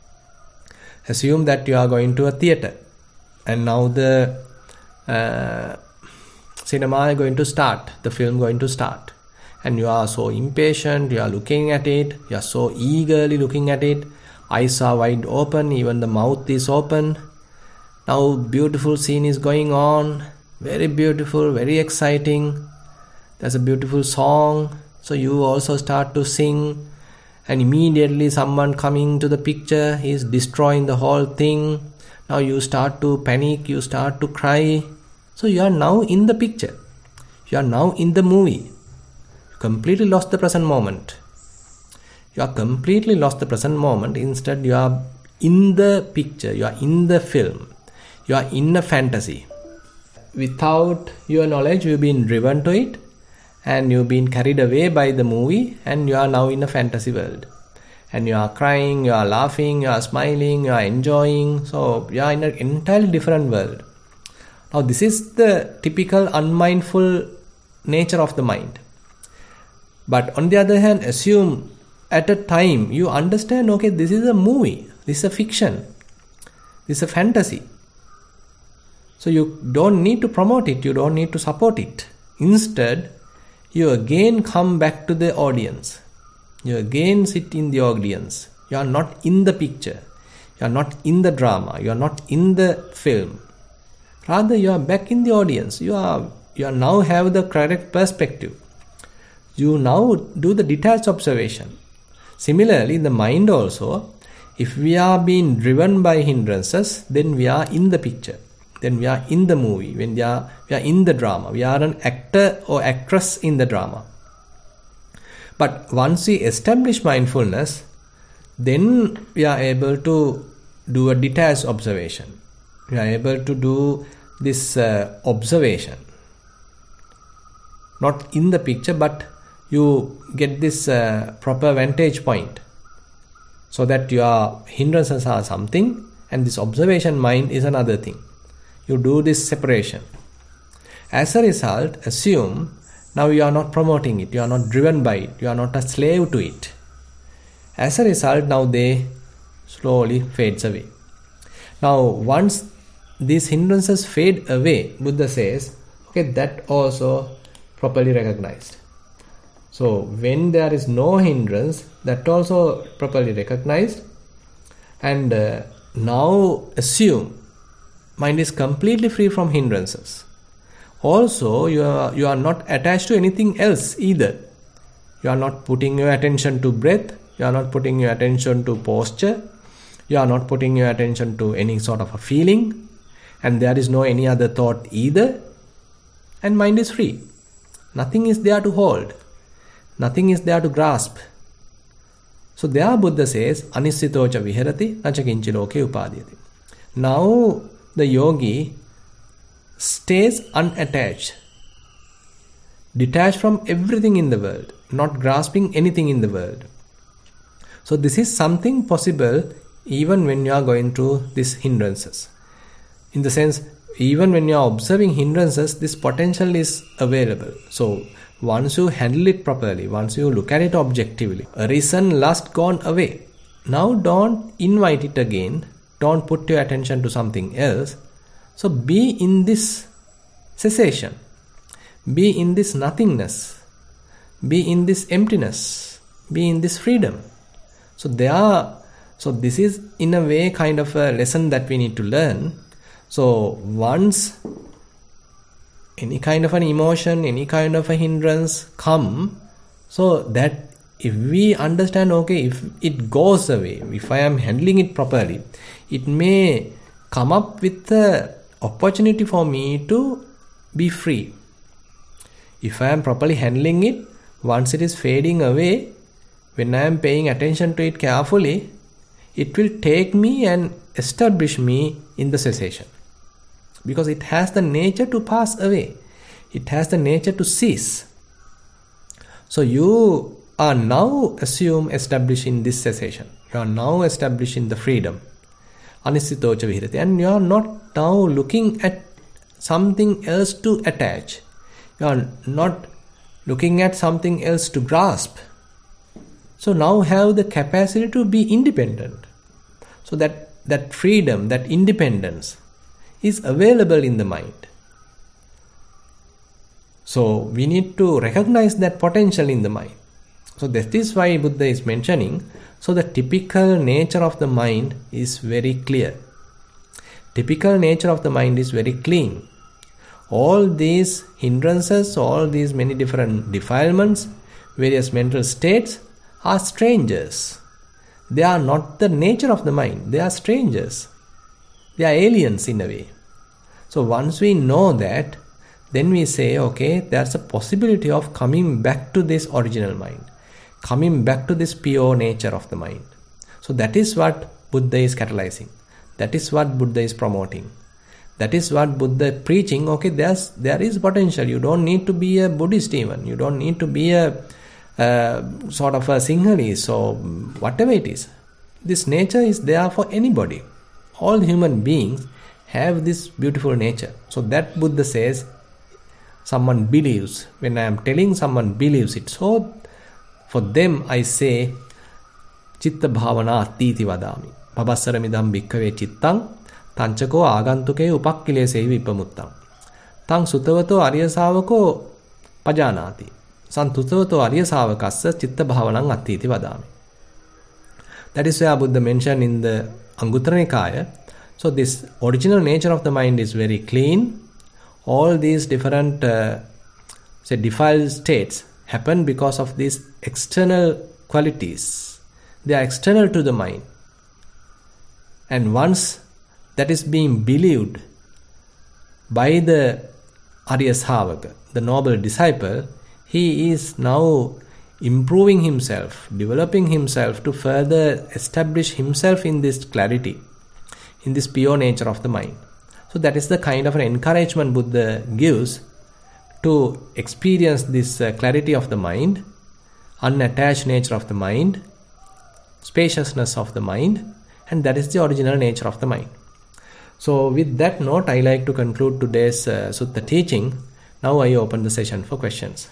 Speaker 1: Assume that you are going to a theater and now the uh, cinema is going to start, the film going to start. And you are so impatient, you are looking at it, you are so eagerly looking at it. Eyes are wide open, even the mouth is open. Now beautiful scene is going on. Very beautiful, very exciting. There's a beautiful song. So you also start to sing. And immediately someone coming to the picture, he is destroying the whole thing. Now you start to panic, you start to cry. So you are now in the picture. You are now in the movie. You completely lost the present moment. You are completely lost the present moment. Instead, you are in the picture. You are in the film. You are in a fantasy. Without your knowledge, you've been driven to it. And you've been carried away by the movie. And you are now in a fantasy world. And you are crying, you are laughing, you are smiling, you are enjoying. So you are in an entirely different world. Now this is the typical unmindful nature of the mind. But on the other hand, assume at a time you understand, okay, this is a movie, this is a fiction, this is a fantasy. So you don't need to promote it, you don't need to support it. Instead, you again come back to the audience. You again sit in the audience. You are not in the picture. You are not in the drama. You are not in the film. Rather, you are back in the audience. You are you are now have the correct perspective. You now do the detached observation. Similarly, in the mind also, if we are being driven by hindrances, then we are in the picture. Then we are in the movie. When we are we are in the drama. We are an actor or actress in the drama. But once we establish mindfulness, then we are able to do a detached observation. We are able to do this uh, observation. Not in the picture, but you get this uh, proper vantage point. So that your hindrances are something and this observation mind is another thing. You do this separation. As a result, assume now you are not promoting it, you are not driven by it, you are not a slave to it. As a result, now they slowly fades away. Now, once these hindrances fade away, Buddha says, okay, that also properly recognized. So, when there is no hindrance, that also properly recognized. And uh, now assume mind is completely free from hindrances. Also, you are, you are not attached to anything else either. You are not putting your attention to breath. You are not putting your attention to posture. You are not putting your attention to any sort of a feeling. And there is no any other thought either. And mind is free. Nothing is there to hold. Nothing is there to grasp. So there Buddha says, Anisitocha viharati nacha kinchi loke upadhyati. Now the yogi stays unattached, detached from everything in the world, not grasping anything in the world. So this is something possible even when you are going through these hindrances. In the sense, even when you are observing hindrances, this potential is available. So once you handle it properly, once you look at it objectively, arisen, lust gone away. Now don't invite it again. Don't put your attention to something else. So be in this cessation. Be in this nothingness. Be in this emptiness. Be in this freedom. So there are, so this is in a way kind of a lesson that we need to learn. So once any kind of an emotion, any kind of a hindrance come, so that if we understand, okay, if it goes away, if I am handling it properly, it may come up with the opportunity for me to be free. If I am properly handling it, once it is fading away, when I am paying attention to it carefully, it will take me and establish me in the cessation. Because it has the nature to pass away. It has the nature to cease. So you are now assume establishing this cessation. You are now establishing the freedom. Anisthitocha vihirati. And you are not now looking at something else to attach. You are not looking at something else to grasp. So now have the capacity to be independent. So that, that freedom, that independence is available in the mind. So we need to recognize that potential in the mind. So that is why Buddha is mentioning, so the typical nature of the mind is very clear. Typical nature of the mind is very clean. All these hindrances, all these many different defilements, various mental states are strangers. They are not the nature of the mind. They are strangers. They are aliens in a way. So once we know that, then we say, okay, there's a possibility of coming back to this original mind. Coming back to this pure nature of the mind. So that is what Buddha is catalyzing. That is what Buddha is promoting. That is what Buddha is preaching. Okay, there's, there is potential. You don't need to be a Buddhist even. You don't need to be a uh, sort of a Sinhalese or whatever it is. This nature is there for anybody. All human beings have this beautiful nature. So that Buddha says, someone believes. When I am telling someone believes it, so for them I say, Chitta bhavana attiti vadami. Pabassaramidam bhikkhave chittang tanchako agantuke upakkilesevi vipamuttam. Tang sutavato arya savako pajanati. Santutavato arya savakassa chitta bhavanang attiti vadami. That is why Buddha mentioned in the Anguttara Nikaya. So this original nature of the mind is very clean. All these different uh, say defiled states happen because of these external qualities. They are external to the mind. And once that is being believed by the Arya Shavaka, the noble disciple, he is now improving himself, developing himself to further establish himself in this clarity, in this pure nature of the mind. So that is the kind of an encouragement Buddha gives to experience this uh, clarity of the mind, unattached nature of the mind, spaciousness of the mind, and that is the original nature of the mind. So with that note, I like to conclude today's uh, Sutta teaching. Now I open the session for questions.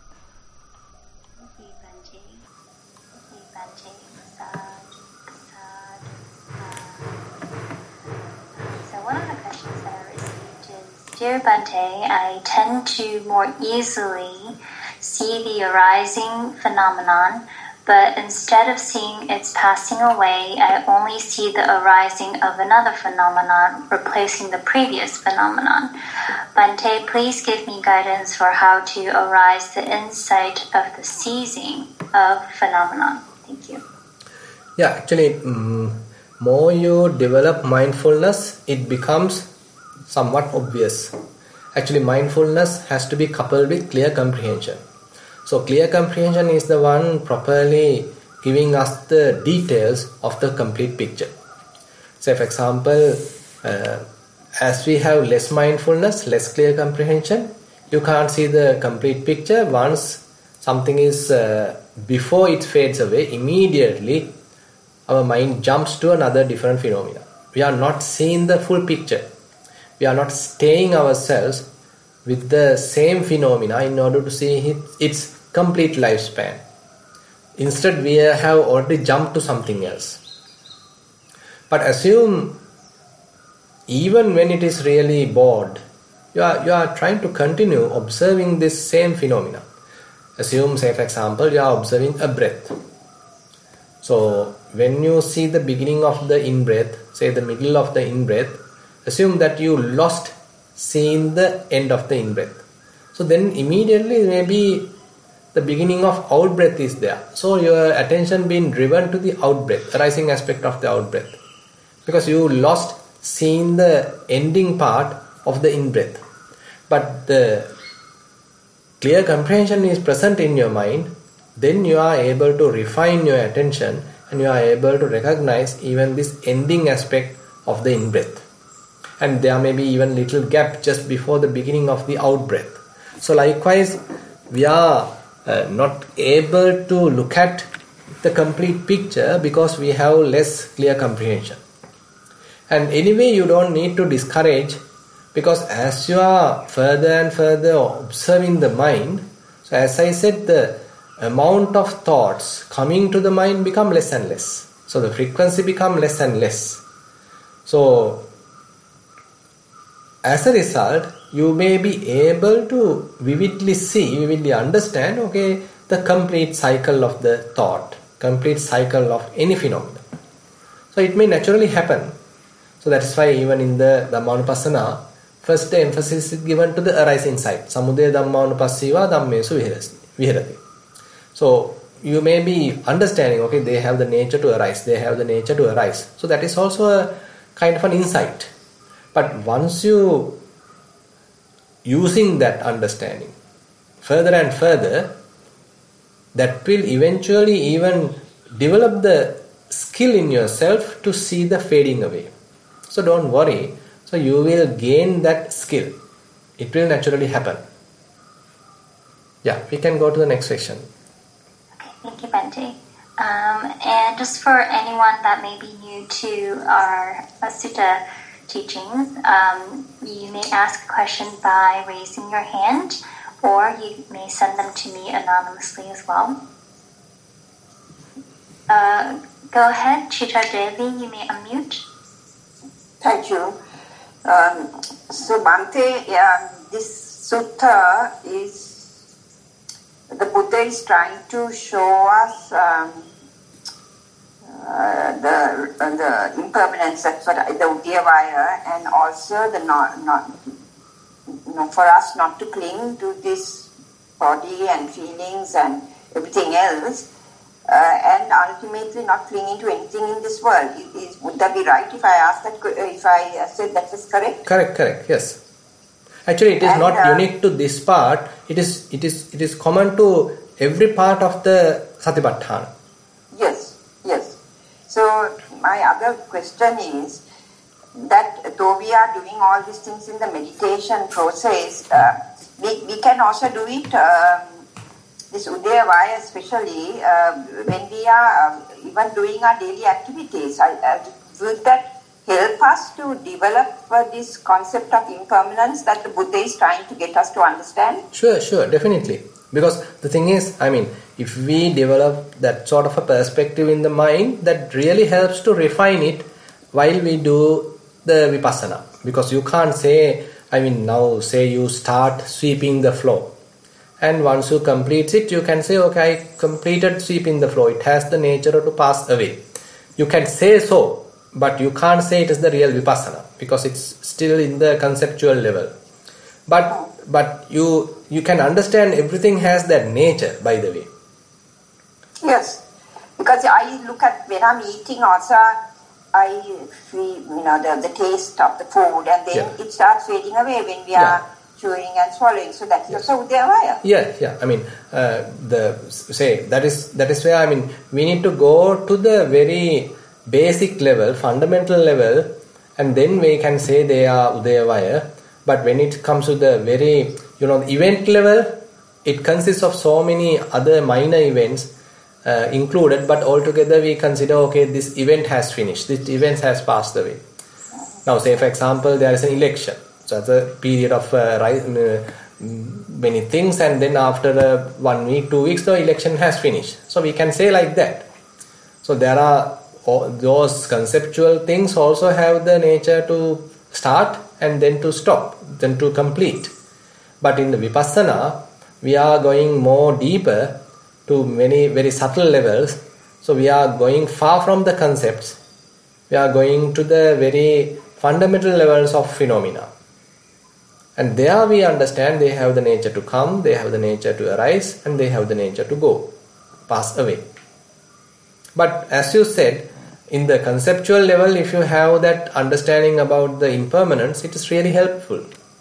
Speaker 2: Dear Bhante, I tend to more easily see the arising phenomenon, but instead of seeing its passing away, I only see the arising of another phenomenon, replacing the previous phenomenon. Bhante, please give me guidance for how to arise the insight of the ceasing of phenomenon. Thank you.
Speaker 1: Yeah, actually, um, more you develop mindfulness, it becomes somewhat obvious. Actually, mindfulness has to be coupled with clear comprehension. So clear comprehension is the one properly giving us the details of the complete picture. Say for example, uh, as we have less mindfulness, less clear comprehension, you can't see the complete picture. Once something is, uh, before it fades away, immediately our mind jumps to another different phenomena. We are not seeing the full picture. We are not staying ourselves with the same phenomena in order to see it, its complete lifespan. Instead, we have already jumped to something else. But assume, even when it is really bored, you are, you are trying to continue observing this same phenomena. Assume, say for example, you are observing a breath. So, when you see the beginning of the in-breath, say the middle of the in-breath, assume that you lost seeing the end of the in-breath. So then immediately maybe the beginning of out-breath is there. So your attention being driven to the out-breath, arising aspect of the out-breath. Because you lost seeing the ending part of the in-breath. But the clear comprehension is present in your mind, then you are able to refine your attention and you are able to recognize even this ending aspect of the in-breath. And there may be even little gap just before the beginning of the out-breath. So likewise, we are uh, not able to look at the complete picture because we have less clear comprehension. And anyway, you don't need to discourage, because as you are further and further observing the mind, so as I said, the amount of thoughts coming to the mind become less and less. So the frequency become less and less. So as a result, you may be able to vividly see, vividly understand, okay, the complete cycle of the thought, complete cycle of any phenomenon. So it may naturally happen. So that is why even in the Dhammanupassana, first the emphasis is given to the arising side. Samudaya Dhammanupassiva Dhammesu Viharati. So you may be understanding, okay, they have the nature to arise, they have the nature to arise. So that is also a kind of an insight. But once you using that understanding further and further, that will eventually even develop the skill in yourself to see the fading away. So don't worry. So you will gain that skill. It will naturally happen. Yeah, we can go to the next section.
Speaker 2: Okay, thank you, Bhante. Um, and just for anyone that may be new to our uh, sutta teachings, um, you may ask a question by raising your hand, or you may send them to me anonymously as well. Uh, go ahead, Chitra Devi, you may unmute.
Speaker 3: Thank you. Um, so, Bhante, uh, this sutta is, the Buddha is trying to show us um, uh, the uh, the impermanence, that's what, the Udayavaya, and also the not, not, you know, for us not to cling to this body and feelings and everything else. Uh, and ultimately not clinging to anything in this world. Is, would that be right if I ask that? If I said that is correct?
Speaker 1: Correct, correct. Yes. Actually, it is and, not uh, unique to this part. It is, it is, it is common to every part of the Satipatthana.
Speaker 3: Yes, yes. So my other question is that though we are doing all these things in the meditation process, uh, we we can also do it. Um, This Udayavaya especially, uh, when we are uh, even doing our daily activities, I, uh, would that help us to develop uh, this concept of impermanence that the Buddha is trying to get us to understand?
Speaker 1: Sure, sure, definitely. Because the thing is, I mean, if we develop that sort of a perspective in the mind, that really helps to refine it while we do the Vipassana. Because you can't say, I mean, now say you start sweeping the floor. And once you complete it, you can say, okay, I completed sweeping the floor. It has the nature to pass away. You can say so, but you can't say it is the real Vipassana because it's still in the conceptual level. But but you you can understand everything has that nature, by the way.
Speaker 3: Yes, because I look at when I'm eating also, I feel, you know, the, the taste of the food, and then yeah. it starts fading away when we are... Yeah. chewing and swallowing, so that's yes. also Udayavaya.
Speaker 1: Yeah, yeah. I mean, uh, the say that is that is where I mean we need to go to the very basic level, fundamental level, and then we can say they are Udayavaya. But when it comes to the very you know event level, it consists of so many other minor events uh, included. But altogether, we consider okay, this event has finished. This event has passed away. Now, say for example, there is an election. So it's a period of uh, rise, uh, many things, and then after uh, one week, two weeks, the election has finished. So we can say like that. So there are all, those conceptual things also have the nature to start and then to stop, then to complete. But in the Vipassana, we are going more deeper to many very subtle levels. So we are going far from the concepts. We are going to the very fundamental levels of phenomena. And there we understand they have the nature to come, they have the nature to arise, and they have the nature to go, pass away. But as you said, in the conceptual level, if you have that understanding about the impermanence, it is really helpful.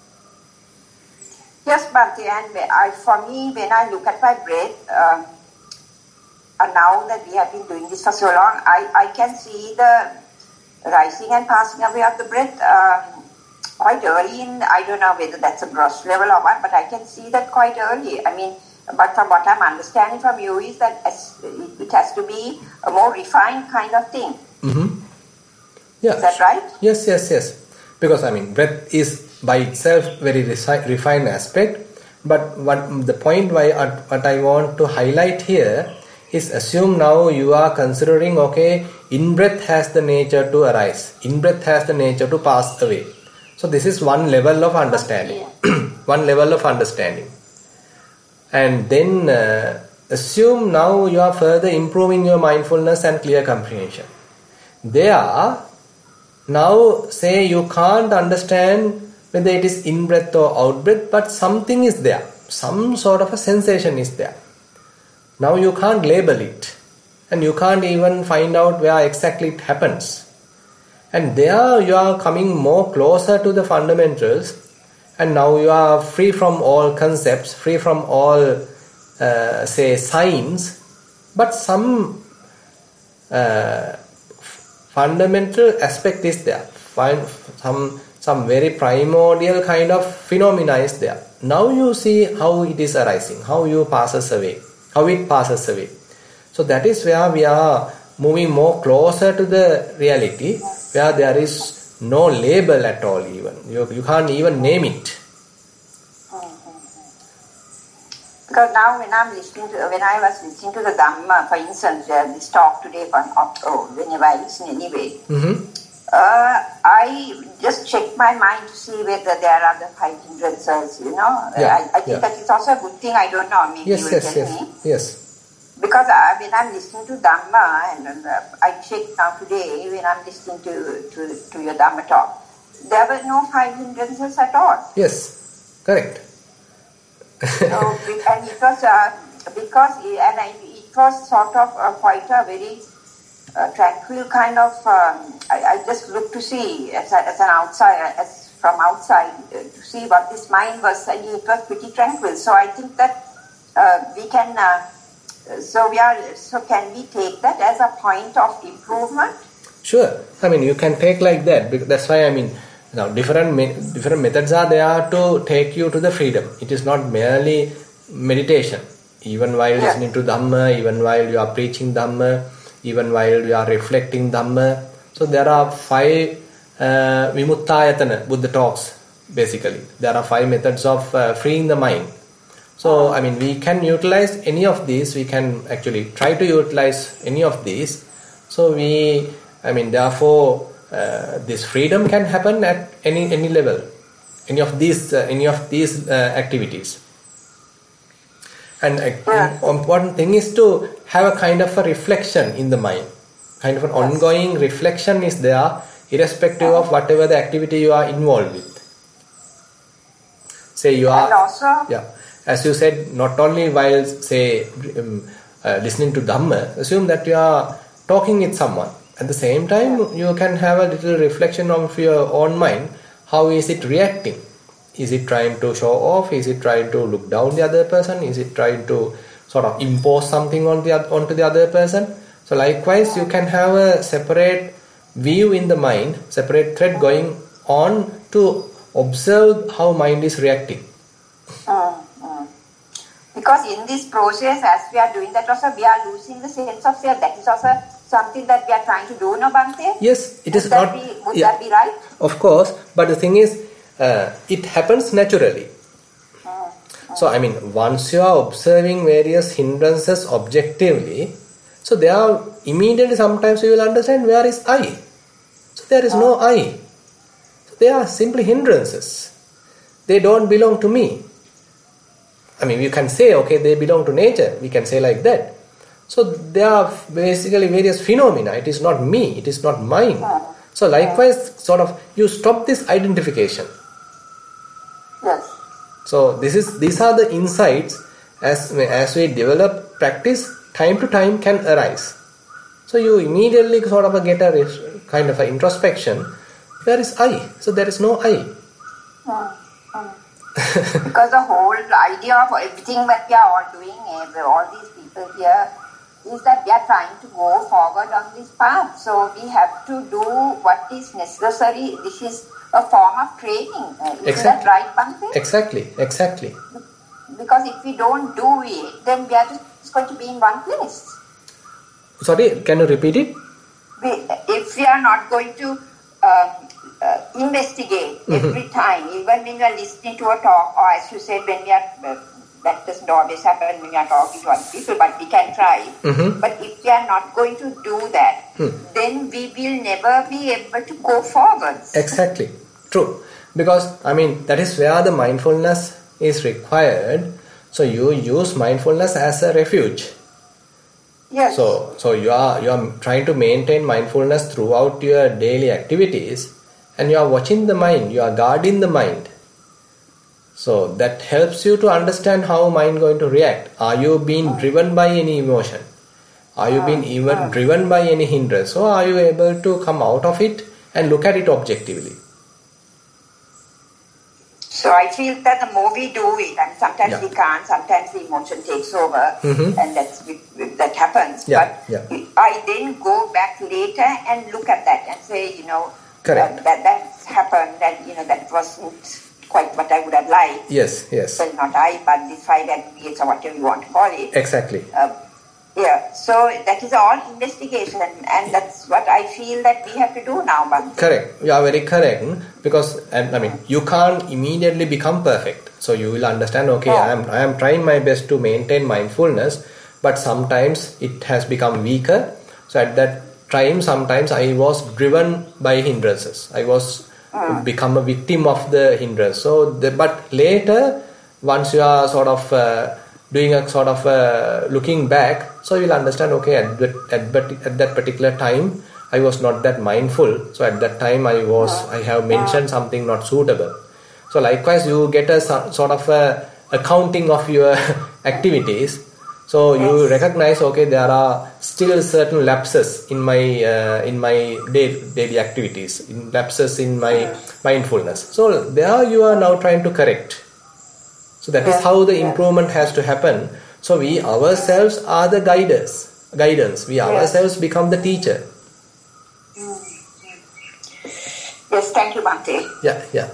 Speaker 3: Yes, Bhante, and I, for me, when I look at my breath, um, and now that we have been doing this for so long, I, I can see the rising and passing away of the breath um, quite early in, I don't know whether that's a gross level or what, but I can see that quite early. I mean, but from what I'm understanding from you is that it has to be a more refined kind of thing.
Speaker 1: Mm-hmm. Yeah.
Speaker 3: Is that right?
Speaker 1: Yes, yes, yes. Because I mean, breath is by itself very resi- refined aspect. But what the point why uh, what I want to highlight here is, assume now you are considering, okay, in-breath has the nature to arise, in-breath has the nature to pass away. So this is one level of understanding, one level of understanding. And then uh, assume now you are further improving your mindfulness and clear comprehension. There, now say you can't understand whether it is in-breath or out-breath, but something is there, some sort of a sensation is there. Now you can't label it, and you can't even find out where exactly it happens. And there you are coming more closer to the fundamentals, and now you are free from all concepts, free from all, uh, say, signs, but some uh, fundamental aspect is there. Find some some very primordial kind of phenomena is there. Now you see how it is arising, how you passes away, how it passes away. So that is where we are moving more closer to the reality, where there is no label at all even. You, you can't even name it.
Speaker 3: Because now when I'm listening to, when I was listening to the Dhamma, for instance, uh, this talk today, from, oh, whenever I listen anyway,
Speaker 1: Mm-hmm.
Speaker 3: uh, I just check my mind to see whether there are the five hindrances, you know.
Speaker 1: Yeah,
Speaker 3: I, I think
Speaker 1: yeah.
Speaker 3: that is also a good thing. I don't know, maybe
Speaker 1: Yes,
Speaker 3: you will
Speaker 1: yes,
Speaker 3: tell
Speaker 1: yes,
Speaker 3: me.
Speaker 1: yes.
Speaker 3: Because I, when I'm listening to Dhamma, and uh, I check now today, when I'm listening to, to, to your Dhamma talk, there were no five hindrances at all.
Speaker 1: Yes, correct.
Speaker 3: So, and it was, uh, because, it, and I, it was sort of uh, quite a very uh, tranquil kind of, um, I, I just looked to see as, a, as an outside, as from outside, uh, to see what this mind was, and it was pretty tranquil. So I think that uh, we can, uh, so we are, so can we take that as a point of improvement?
Speaker 1: Sure. I mean, you can take like that. Because that's why I mean, now different me- different methods are there to take you to the freedom. It is not merely meditation. Even while
Speaker 3: Yeah.
Speaker 1: listening to Dhamma, even while you are preaching Dhamma, even while you are reflecting Dhamma. So there are five uh, Vimuttayatana Buddha talks. Basically, there are five methods of uh, freeing the mind. So I mean, we can utilize any of these. We can actually try to utilize any of these. So we, I mean, therefore, uh, this freedom can happen at any any level, any of these uh, any of these uh, activities. And uh,
Speaker 3: Yeah.
Speaker 1: important thing is to have a kind of a reflection in the mind, kind of an ongoing reflection is there, irrespective of whatever the activity you are involved with. Say you are,
Speaker 3: And also,
Speaker 1: yeah, as you said, not only while say um, uh, listening to Dhamma, assume that you are talking with someone. At the same time, you can have a little reflection of your own mind. How is it reacting? Is it trying to show off? Is it trying to look down the other person? Is it trying to sort of impose something on the onto the other person? So likewise, you can have a separate view in the mind, separate thread going on to observe how mind is reacting.
Speaker 3: Mm, mm. because in this process, as we are doing that also, we are losing the sense of self. That is also something that we are trying to do, no, Bhante?
Speaker 1: Yes, it is
Speaker 3: would that
Speaker 1: not.
Speaker 3: Be, would
Speaker 1: Yeah,
Speaker 3: that be right?
Speaker 1: of course, but the thing is, uh, it happens naturally.
Speaker 3: Mm, mm.
Speaker 1: So I mean, once you are observing various hindrances objectively, so there are immediately sometimes you will understand where is I. So there is no I. So they are simply hindrances. They don't belong to me. I mean, you can say, okay, they belong to nature. We can say like that. So there are basically various phenomena. It is not me. It is not mine. So likewise, sort of, you stop this identification.
Speaker 3: Yes.
Speaker 1: So this is these are the insights as as we develop practice, time to time can arise. So you immediately sort of get a kind of an introspection. Where is I? So there is no I.
Speaker 3: Mm, mm. Because the whole idea of everything that we are all doing, all these people here, is that we are trying to go forward on this path. So we have to do what is necessary. This is a form of training. Is
Speaker 1: Exactly.
Speaker 3: that right, Bhante?
Speaker 1: Exactly, exactly.
Speaker 3: because if we don't do it, then we are just going to be in one place.
Speaker 1: Sorry, can you repeat it?
Speaker 3: We, if we are not going to um, uh, investigate mm-hmm. every time, even when we are listening to a talk, or as you said, when we are, uh, that doesn't always happen when we are talking to other people, but we can try. Mm-hmm. But if we are not going to do that, mm. then we will never be able to go forward.
Speaker 1: Exactly, true. Because, I mean, that is where the mindfulness is required. So you use mindfulness as a refuge.
Speaker 3: Yes.
Speaker 1: So, so you are you are trying to maintain mindfulness throughout your daily activities, and you are watching the mind, you are guarding the mind. So that helps you to understand how mind going to react. Are you being oh. driven by any emotion? Are you oh. being even oh. driven by any hindrance? So are you able to come out of it and look at it objectively?
Speaker 3: So I feel that the more we do it, and sometimes yeah. we can't, sometimes the emotion takes over, mm-hmm. and that's that happens.
Speaker 1: Yeah.
Speaker 3: But
Speaker 1: yeah.
Speaker 3: I then go back later and look at that and say, you know,
Speaker 1: correct.
Speaker 3: Uh, that that's happened, that you know that wasn't quite what I would have liked.
Speaker 1: Yes, yes.
Speaker 3: Well, not I, but the five aggregates or whatever you want to call it.
Speaker 1: Exactly.
Speaker 3: Uh, yeah, so that is all investigation, and that's what I feel that we have to do now. But
Speaker 1: correct, you are very correct, because I mean you can't immediately become perfect. So you will understand. Okay, oh. I am I am trying my best to maintain mindfulness, but sometimes it has become weaker. So at that time, sometimes I was driven by hindrances. I was mm. become a victim of the hindrance. So, the, but later, once you are sort of uh, doing a sort of uh, looking back, so you will understand, okay, at that, at, at that particular time, I was not that mindful. So at that time, I was, I have mentioned something not suitable. So likewise, you get a sort of a accounting of your activities. So you recognize, okay, there are still certain lapses in my uh, in my day, daily activities, in lapses in my mindfulness. So there you are now trying to correct. So that is how the improvement has to happen. So we ourselves are the guiders, guidance. We ourselves become the teacher.
Speaker 3: Yes, thank you, Bhante.
Speaker 1: Yeah, yeah.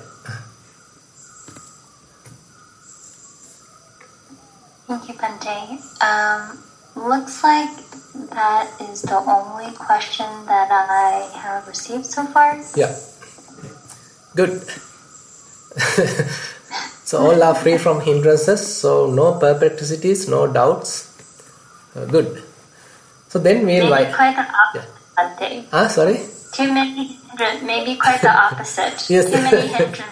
Speaker 2: Thank you, Bhante. Um, looks like that is the only question that I have received so far.
Speaker 1: Yeah. Good. So all are free from hindrances, so no perplexities, no doubts. Uh, good. So then we'll
Speaker 2: maybe
Speaker 1: like
Speaker 2: quite the opposite, Bhante.
Speaker 1: Ah, sorry.
Speaker 2: Too many hindrances. Maybe quite the opposite.
Speaker 1: Yes.
Speaker 2: Too many hindrances.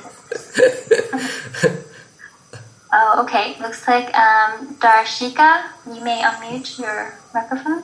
Speaker 2: Oh, okay. Looks like um, Darshika, you may unmute your microphone.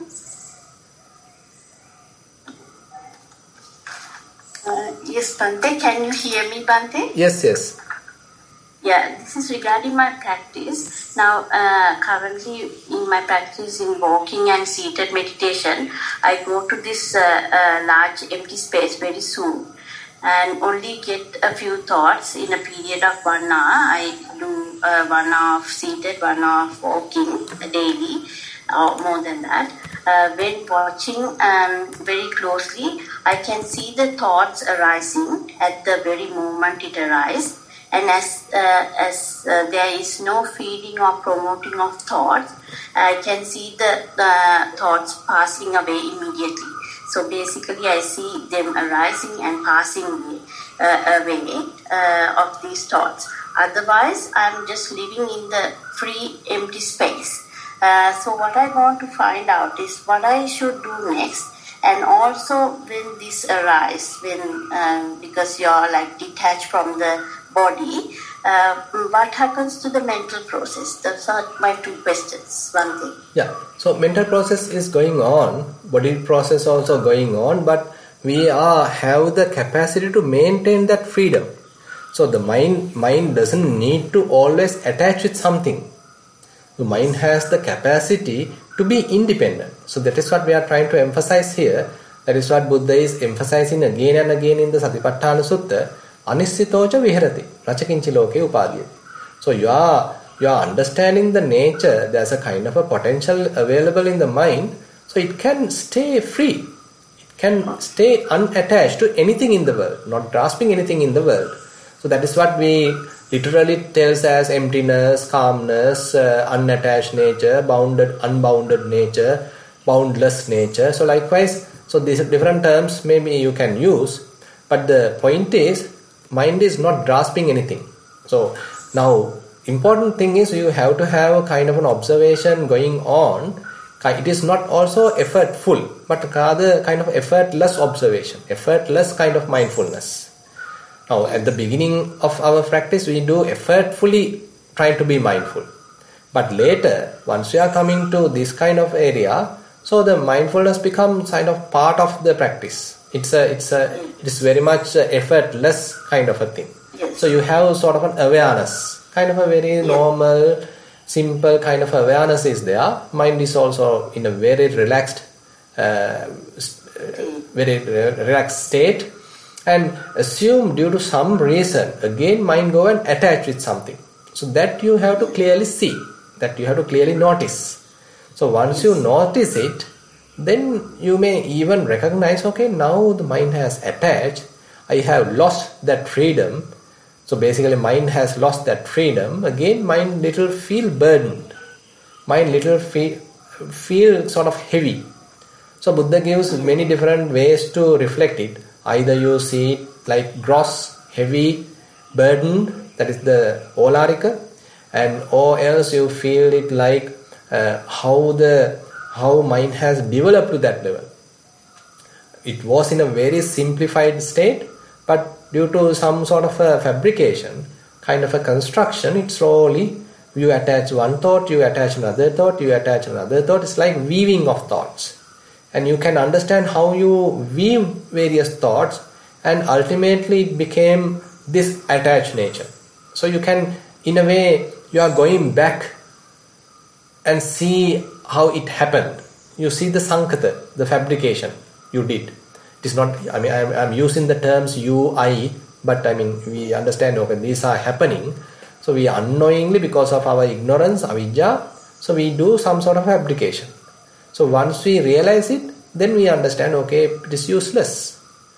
Speaker 4: Uh, yes, Bhante. Can you hear me, Bhante?
Speaker 1: Yes, yes.
Speaker 4: Yeah, this is regarding my practice. Now, uh, currently in my practice in walking and seated meditation, I go to this uh, uh, large empty space very soon and only get a few thoughts in a period of one hour. I do uh, one hour of seated, one hour of walking daily, or more than that. Uh, when watching um, very closely, I can see the thoughts arising at the very moment it arises. And as uh, as uh, there is no feeding or promoting of thoughts, I can see the, the thoughts passing away immediately. So basically, I see them arising and passing away, uh, away uh, of these thoughts. Otherwise, I'm just living in the free, empty space. Uh, so what I want to find out is what I should do next. And also when this arises, when um, because you're like detached from the body, uh, what happens to the mental process? Those are my two questions. One thing.
Speaker 1: Yeah. So mental process is going on, body process also going on, but we are have the capacity to maintain that freedom. So the mind mind doesn't need to always attach with something. The mind has the capacity to be independent. So that is what we are trying to emphasize here. That is what Buddha is emphasizing again and again in the Satipatthana Sutta. Anissitocha viharati, rachakinchi loke upadhyati. So you are you are understanding the nature. There's a kind of a potential available in the mind. So it can stay free. It can stay unattached to anything in the world, not grasping anything in the world. So that is what we literally tells as emptiness, calmness, uh, unattached nature, bounded, unbounded nature, boundless nature. So likewise, so these different terms maybe you can use, but the point is, mind is not grasping anything. So now, important thing is you have to have a kind of an observation going on. It is not also effortful, but rather kind of effortless observation, effortless kind of mindfulness. Now, at the beginning of our practice, we do effortfully try to be mindful. But later, once we are coming to this kind of area, so the mindfulness becomes kind of part of the practice. It's a, it's a, it is very much a effortless kind of a thing.
Speaker 4: Yes.
Speaker 1: So you have sort of an awareness, kind of a very
Speaker 4: yes.
Speaker 1: normal, simple kind of awareness is there. Mind is also in a very relaxed, uh, very relaxed state. And assume due to some reason, again mind go and attach with something. So that you have to clearly see, that you have to clearly notice. So once you notice it, then you may even recognize, okay, now the mind has attached, I have lost that freedom. So basically mind has lost that freedom. Again, mind little feel burdened. Mind little feel, feel sort of heavy. So Buddha gives many different ways to reflect it. Either you see it like gross, heavy, burdened, that is the olarika, and or else you feel it like uh, how the how mind has developed to that level. It was in a very simplified state, but due to some sort of a fabrication, kind of a construction, it slowly, you attach one thought, you attach another thought, you attach another thought. It's like weaving of thoughts. And you can understand how you weave various thoughts, and ultimately it became this attached nature. So you can, in a way, you are going back and see how it happened. You see the sankata, the fabrication you did. It is not, I mean, I'm, I'm using the terms you, I, but I mean, we understand, okay, these are happening. So we unknowingly, because of our ignorance, avidya, so we do some sort of fabrication. So once we realize it, then we understand, okay, it is useless.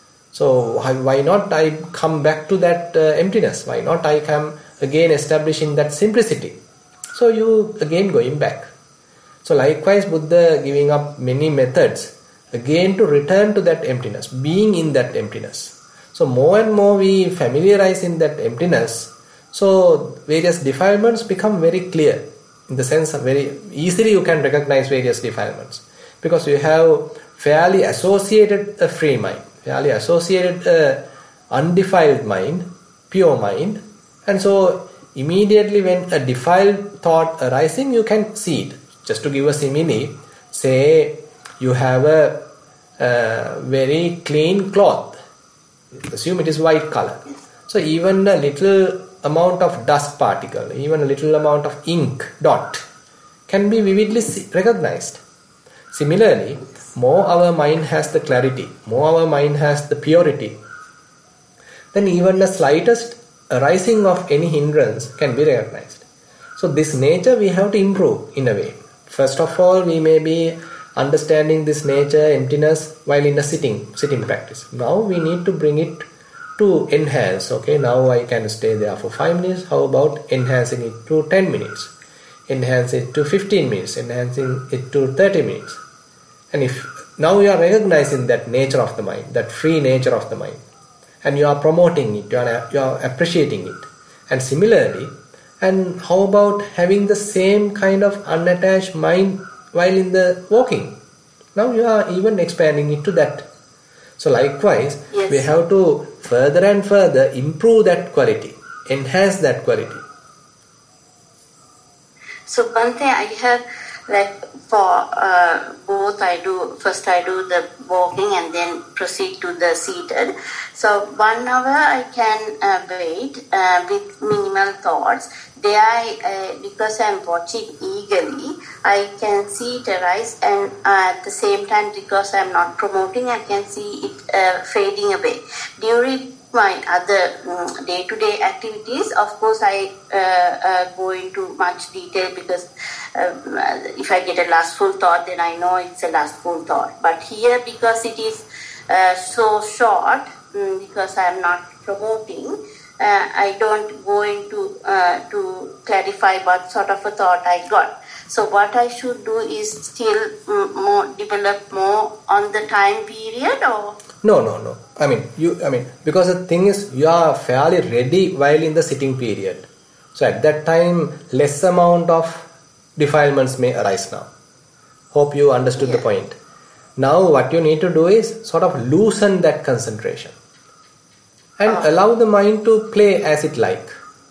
Speaker 1: So why not I come back to that uh, emptiness? Why not I come again establishing that simplicity? So you again going back. So likewise, Buddha giving up many methods again to return to that emptiness, being in that emptiness. So more and more we familiarize in that emptiness, so various defilements become very clear. In the sense of very easily you can recognize various defilements, because you have fairly associated a free mind, fairly associated a undefiled mind, pure mind, and so immediately when a defiled thought arising, you can see it. Just to give a simile, say you have a, a very clean cloth, assume it is white color. So even a little amount of dust particle, even a little amount of ink dot can be vividly recognized. Similarly, more our mind has the clarity, more our mind has the purity, then even the slightest arising of any hindrance can be recognized. So this nature we have to improve in a way. First of all, we may be understanding this nature, emptiness, while in a sitting, sitting practice. Now we need to bring it to enhance. Okay, now I can stay there for five minutes. How about enhancing it to ten minutes? Enhance it to fifteen minutes, enhancing it to thirty minutes. And if now you are recognizing that nature of the mind, that free nature of the mind, and you are promoting it, you are, you are appreciating it. And similarly, and how about having the same kind of unattached mind while in the walking? Now you are even expanding it to that. So likewise,
Speaker 4: yes.
Speaker 1: we have to further and further improve that quality, enhance that quality.
Speaker 4: So Bhante, I have like for uh, both I do, first I do the walking and then proceed to the seated. So one hour I can uh, wait uh, with minimal thoughts. There I, uh, because I am watching eagerly, I can see it arise, and uh, at the same time, because I am not promoting, I can see it uh, fading away. During my other um, day-to-day activities, of course, I uh, uh, go into much detail, because uh, if I get a lustful thought, then I know it's a lustful thought. But here, because it is uh, so short, um, because I am not promoting, uh, I don't go into uh, to clarify what sort of a thought I got. So what I should do is still mm, more develop more on the time period, or
Speaker 1: no, no, no. I mean, you. I mean, because the thing is, you are fairly ready while in the sitting period. So at that time, less amount of defilements may arise now. Hope you understood yeah. the point. Now what you need to do is sort of loosen that concentration and oh. allow the mind to play as it like.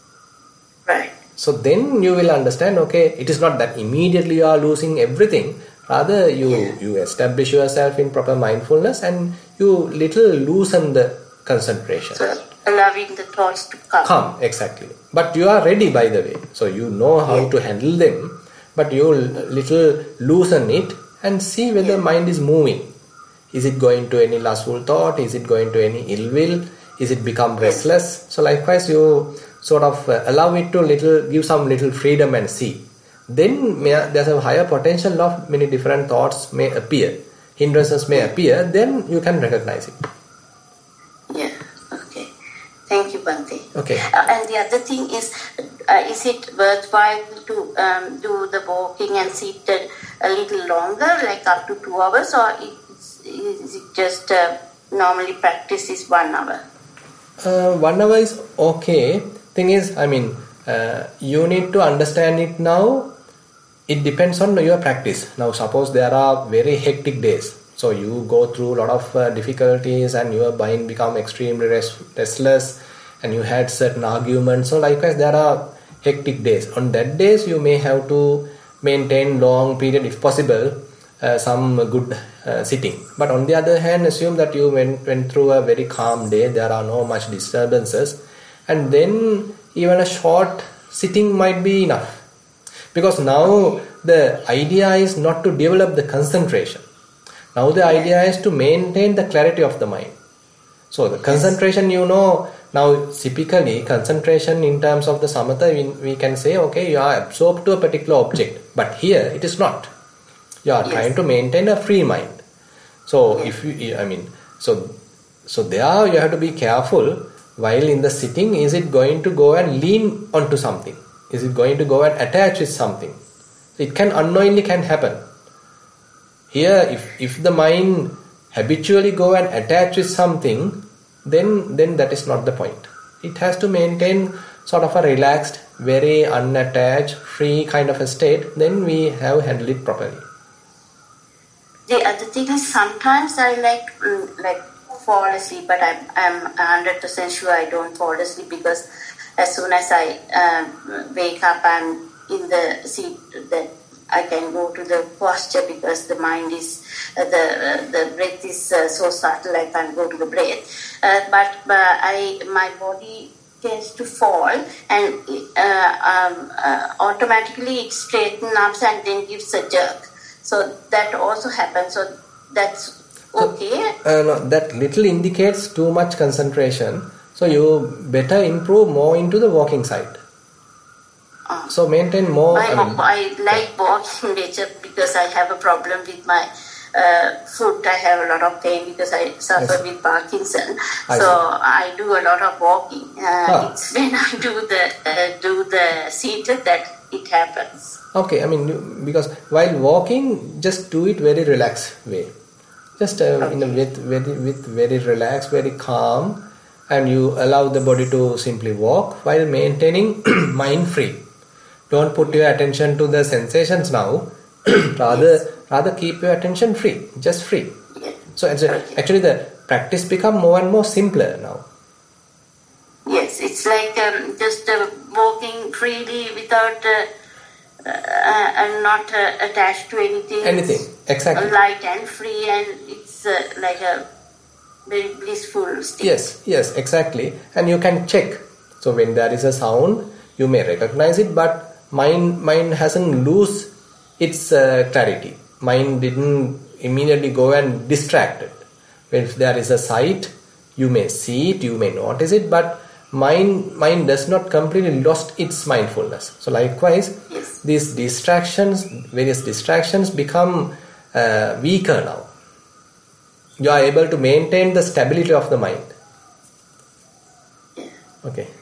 Speaker 4: Right.
Speaker 1: So then you will understand, okay, it is not that immediately you are losing everything. Rather, you, yeah. you establish yourself in proper mindfulness and you little loosen the concentration.
Speaker 4: So allowing the thoughts to come.
Speaker 1: Come, exactly. But you are ready, by the way. So you know how yeah. to handle them, but you little loosen it and see whether yeah. mind is moving. Is it going to any lustful thought? Is it going to any ill will? Is it become restless? Yeah. So likewise, you sort of uh, allow it to little give some little freedom and see. Then may, there's a higher potential of many different thoughts may appear. Hindrances may appear. Then you can recognize it.
Speaker 4: Yeah. Okay. Thank you, Bhante.
Speaker 1: Okay.
Speaker 4: Uh, and the other thing is, uh, is it worthwhile to um, do the walking and sit uh, a little longer, like up to two hours, or is, is it just uh, normally practice is one hour?
Speaker 1: Uh, one hour is okay. Thing is, I mean, uh, you need to understand it now. It depends on your practice. Now, suppose there are very hectic days. So you go through a lot of uh, difficulties and your mind become extremely rest- restless and you had certain arguments. So likewise, there are hectic days. On that days, you may have to maintain long period, if possible, uh, some good uh, sitting. But on the other hand, assume that you went, went through a very calm day. There are no much disturbances. And then even a short sitting might be enough. Because now the idea is not to develop the concentration. Now the idea is to maintain the clarity of the mind. So the concentration, you know, now typically concentration in terms of the samatha, we, we can say, okay, you are absorbed to a particular object. But here it is not. You are yes. trying to maintain a free mind. So if you, I mean, so so there you have to be careful while in the sitting. Is it going to go and lean onto something? Is it going to go and attach with something? It can unknowingly can happen. Here, if, if the mind habitually go and attach with something, then, then that is not the point. It has to maintain sort of a relaxed, very unattached, free kind of a state. Then we have handled it properly.
Speaker 4: The other thing is sometimes I like like fall asleep, but I'm I'm one hundred percent sure I don't fall asleep because as soon as I uh, wake up, I'm in the seat that I can go to the posture because the mind is, uh, the uh, the breath is uh, so subtle I can't go to the breath. Uh, but uh, I my body tends to fall and uh, um, uh, automatically it straightens up and then gives a jerk. So that also happens. So that's okay.
Speaker 1: So, uh, no, that little indicates too much concentration. So you better improve more into the walking side.
Speaker 4: Uh,
Speaker 1: so maintain more.
Speaker 4: I,
Speaker 1: I, mean,
Speaker 4: I like yeah. walking nature because I have a problem with my uh, foot. I have a lot of pain because I suffer with Parkinson.
Speaker 1: I
Speaker 4: so
Speaker 1: see.
Speaker 4: I do a lot of walking. Uh,
Speaker 1: ah.
Speaker 4: It's when I do the uh, do the seated that it happens.
Speaker 1: Okay, I mean because while walking, just do it very relaxed way. Just uh, okay. in a with very with very relaxed, very calm. And you allow the body to simply walk while maintaining mind free. Don't put your attention to the sensations now. rather, yes. rather keep your attention free, just free.
Speaker 4: Yes.
Speaker 1: So okay. actually, the practice become more and more simpler now.
Speaker 4: Yes, it's like um, just uh, walking freely without uh, uh, and not uh, attached to anything.
Speaker 1: Anything, exactly.
Speaker 4: Light and free, and it's uh, like a very blissful state.
Speaker 1: Yes, yes, exactly. And you can check. So when there is a sound, you may recognize it, but mind mind hasn't lose its uh, clarity. Mind didn't immediately go and distract it. If there is a sight, you may see it, you may notice it, but mind mind does not completely lost its mindfulness. So likewise,
Speaker 4: yes.
Speaker 1: these distractions, various distractions become uh, weaker now. You are able to maintain the stability of the mind.
Speaker 4: Yeah.
Speaker 1: Okay.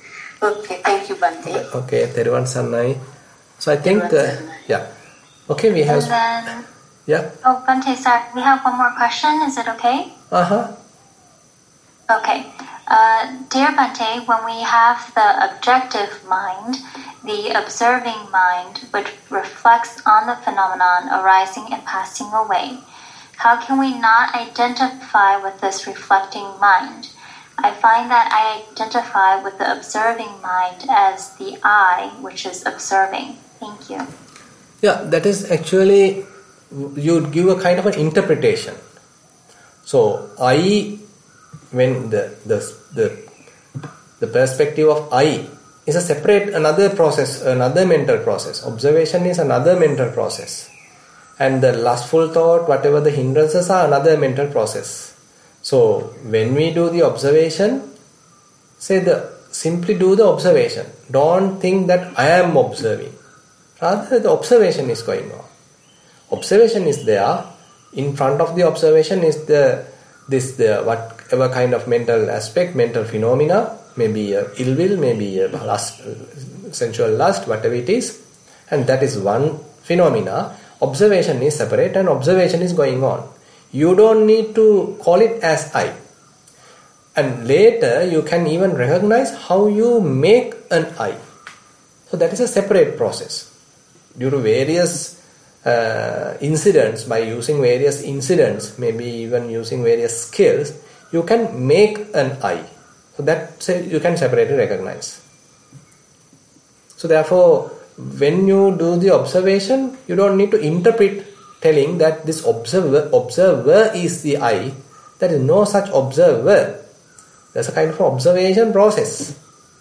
Speaker 4: Okay, thank you, Bante.
Speaker 1: Okay, Teruvan Sannai. So I think,
Speaker 4: Teruvan
Speaker 1: uh,
Speaker 4: Sannai.
Speaker 1: yeah. Okay, we have.
Speaker 2: And then,
Speaker 1: Yeah.
Speaker 2: oh, Bante, sorry, we have one more question. Is it okay?
Speaker 1: Uh huh.
Speaker 2: Okay. Uh, dear Bante, when we have the objective mind, the observing mind, which reflects on the phenomenon arising and passing away, how can we not identify with this reflecting mind? I find that I identify with the observing mind as the I, which is observing. Thank you.
Speaker 1: Yeah, that is actually, you give a kind of an interpretation. So, I, when the, the, the, the perspective of I is a separate, another process, another mental process. Observation is another mental process. And the lustful thought, whatever the hindrances are, another mental process. So, when we do the observation, say the, simply do the observation. Don't think that I am observing. Rather, the observation is going on. Observation is there. In front of the observation is the, this, the, whatever kind of mental aspect, mental phenomena, maybe a ill will, maybe a lust, sensual lust, whatever it is. And that is one phenomena. Observation is separate and observation is going on. You don't need to call it as I. And later you can even recognize how you make an I. So that is a separate process. Due to various uh, incidents, by using various incidents, maybe even using various skills, you can make an I. So that say you can separately recognize. So therefore, when you do the observation, you don't need to interpret telling that this observer, observer is the I. There is no such observer. There's a kind of observation process.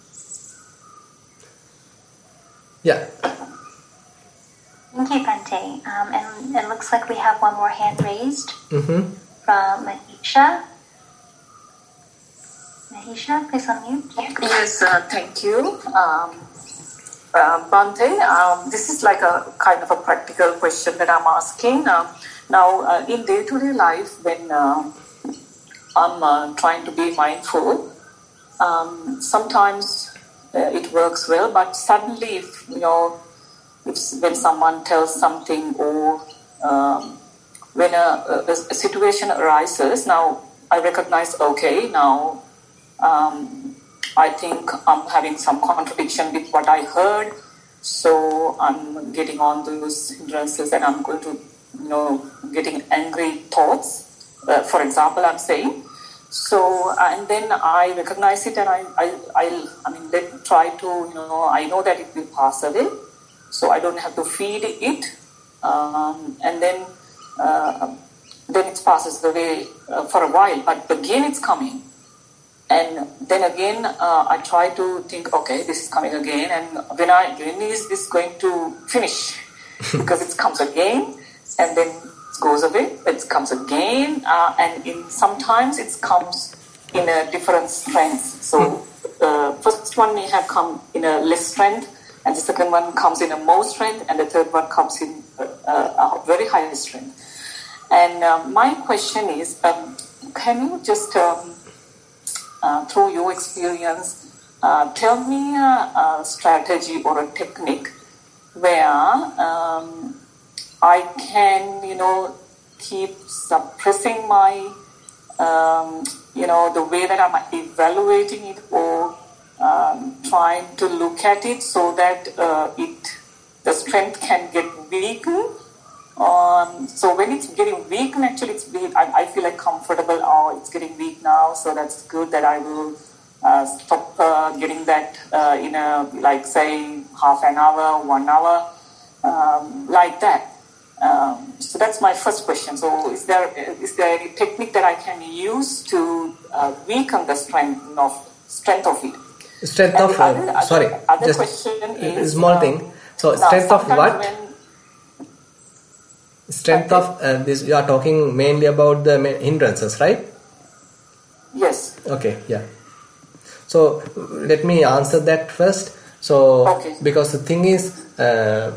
Speaker 1: Yeah.
Speaker 2: Thank you, Bante. Um, and it looks like we have one more hand raised
Speaker 1: Mm-hmm.
Speaker 2: from Mahisha. Mahisha, please unmute.
Speaker 5: Yes, uh, thank you. Um, uh, Bante, um, this is like a kind of a practical question that I'm asking. Uh, now, uh, in day-to-day life, when uh, I'm uh, trying to be mindful, um, sometimes uh, it works well, but suddenly, if, you know, if, when someone tells something or um, when a, a, a situation arises, now I recognize, okay, now um, I think I'm having some contradiction with what I heard, so I'm getting on those hindrances and I'm going to, you know, getting angry thoughts, uh, for example, I'm saying. So, and then I recognize it and I, I, I, I mean, let try to, you know, I know that it will pass away, so I don't have to feed it, um, and then, uh, then it passes away uh, for a while, but again it's coming. And then again, uh, I try to think, okay, this is coming again, and when I, when is this going to finish? Because it comes again, and then it goes away, it comes again, uh, and in sometimes it comes in a different strength. So the first one may have come in a less strength, and the second one comes in a more strength, and the third one comes in a, a, a very high strength. And uh, my question is, um, can you just, um, uh, through your experience, uh, tell me a, a strategy or a technique where um, I can, you know, keep suppressing my, um, you know, the way that I'm evaluating it, or um, trying to look at it so that uh, it, the strength can get weakened. Um, so when it's getting weak, actually it's weak, I, I feel like comfortable, oh, it's getting weak now, so that's good that I will uh, stop uh, getting that uh, in a, like say, half an hour, one hour, um, like that. Um, so that's my first question. So is there is there any technique that I can use to uh, weaken the strength of strength of it?
Speaker 1: Strength
Speaker 5: And
Speaker 1: of,
Speaker 5: the other,
Speaker 1: uh, sorry,
Speaker 5: other, other
Speaker 1: just
Speaker 5: question
Speaker 1: a
Speaker 5: is,
Speaker 1: small
Speaker 5: um,
Speaker 1: thing. So
Speaker 5: now,
Speaker 1: strength of
Speaker 5: sometimes
Speaker 1: what?
Speaker 5: when-
Speaker 1: Strength of uh, this. You are talking mainly about the ma- hindrances, right?
Speaker 5: Yes.
Speaker 1: Okay, yeah. So let me answer that first. So
Speaker 5: Okay.
Speaker 1: because the thing is, uh,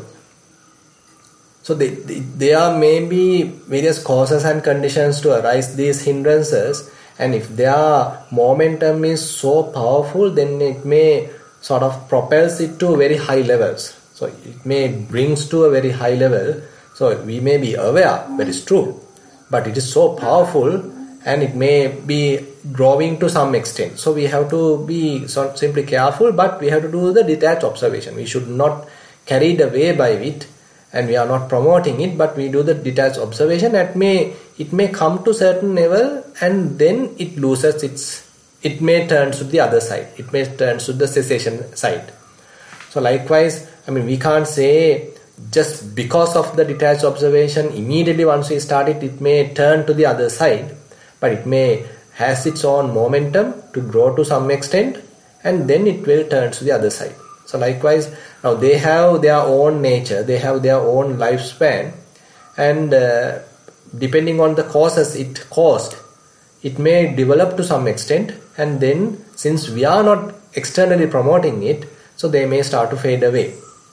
Speaker 1: so they, they, there are maybe various causes and conditions to arise these hindrances, and if their momentum is so powerful, then it may sort of propels it to very high levels. So it may brings to a very high level. So we may be aware that is true, but it is so powerful and it may be growing to some extent. So we have to be so simply careful, but we have to do the detached observation. We should not carried away by it, and we are not promoting it, but we do the detached observation. That may it may come to certain level and then it loses its. It may turn to the other side. It may turn to the cessation side. So likewise, I mean, we can't say just because of the detached observation, immediately once we start it, it may turn to the other side, but it may has its own momentum to grow to some extent, and then it will turn to the other side. So likewise, now they have their own nature, they have their own lifespan, and uh, depending on the causes it caused, it may develop to some extent, and then since we are not externally promoting it, so they may start to fade away.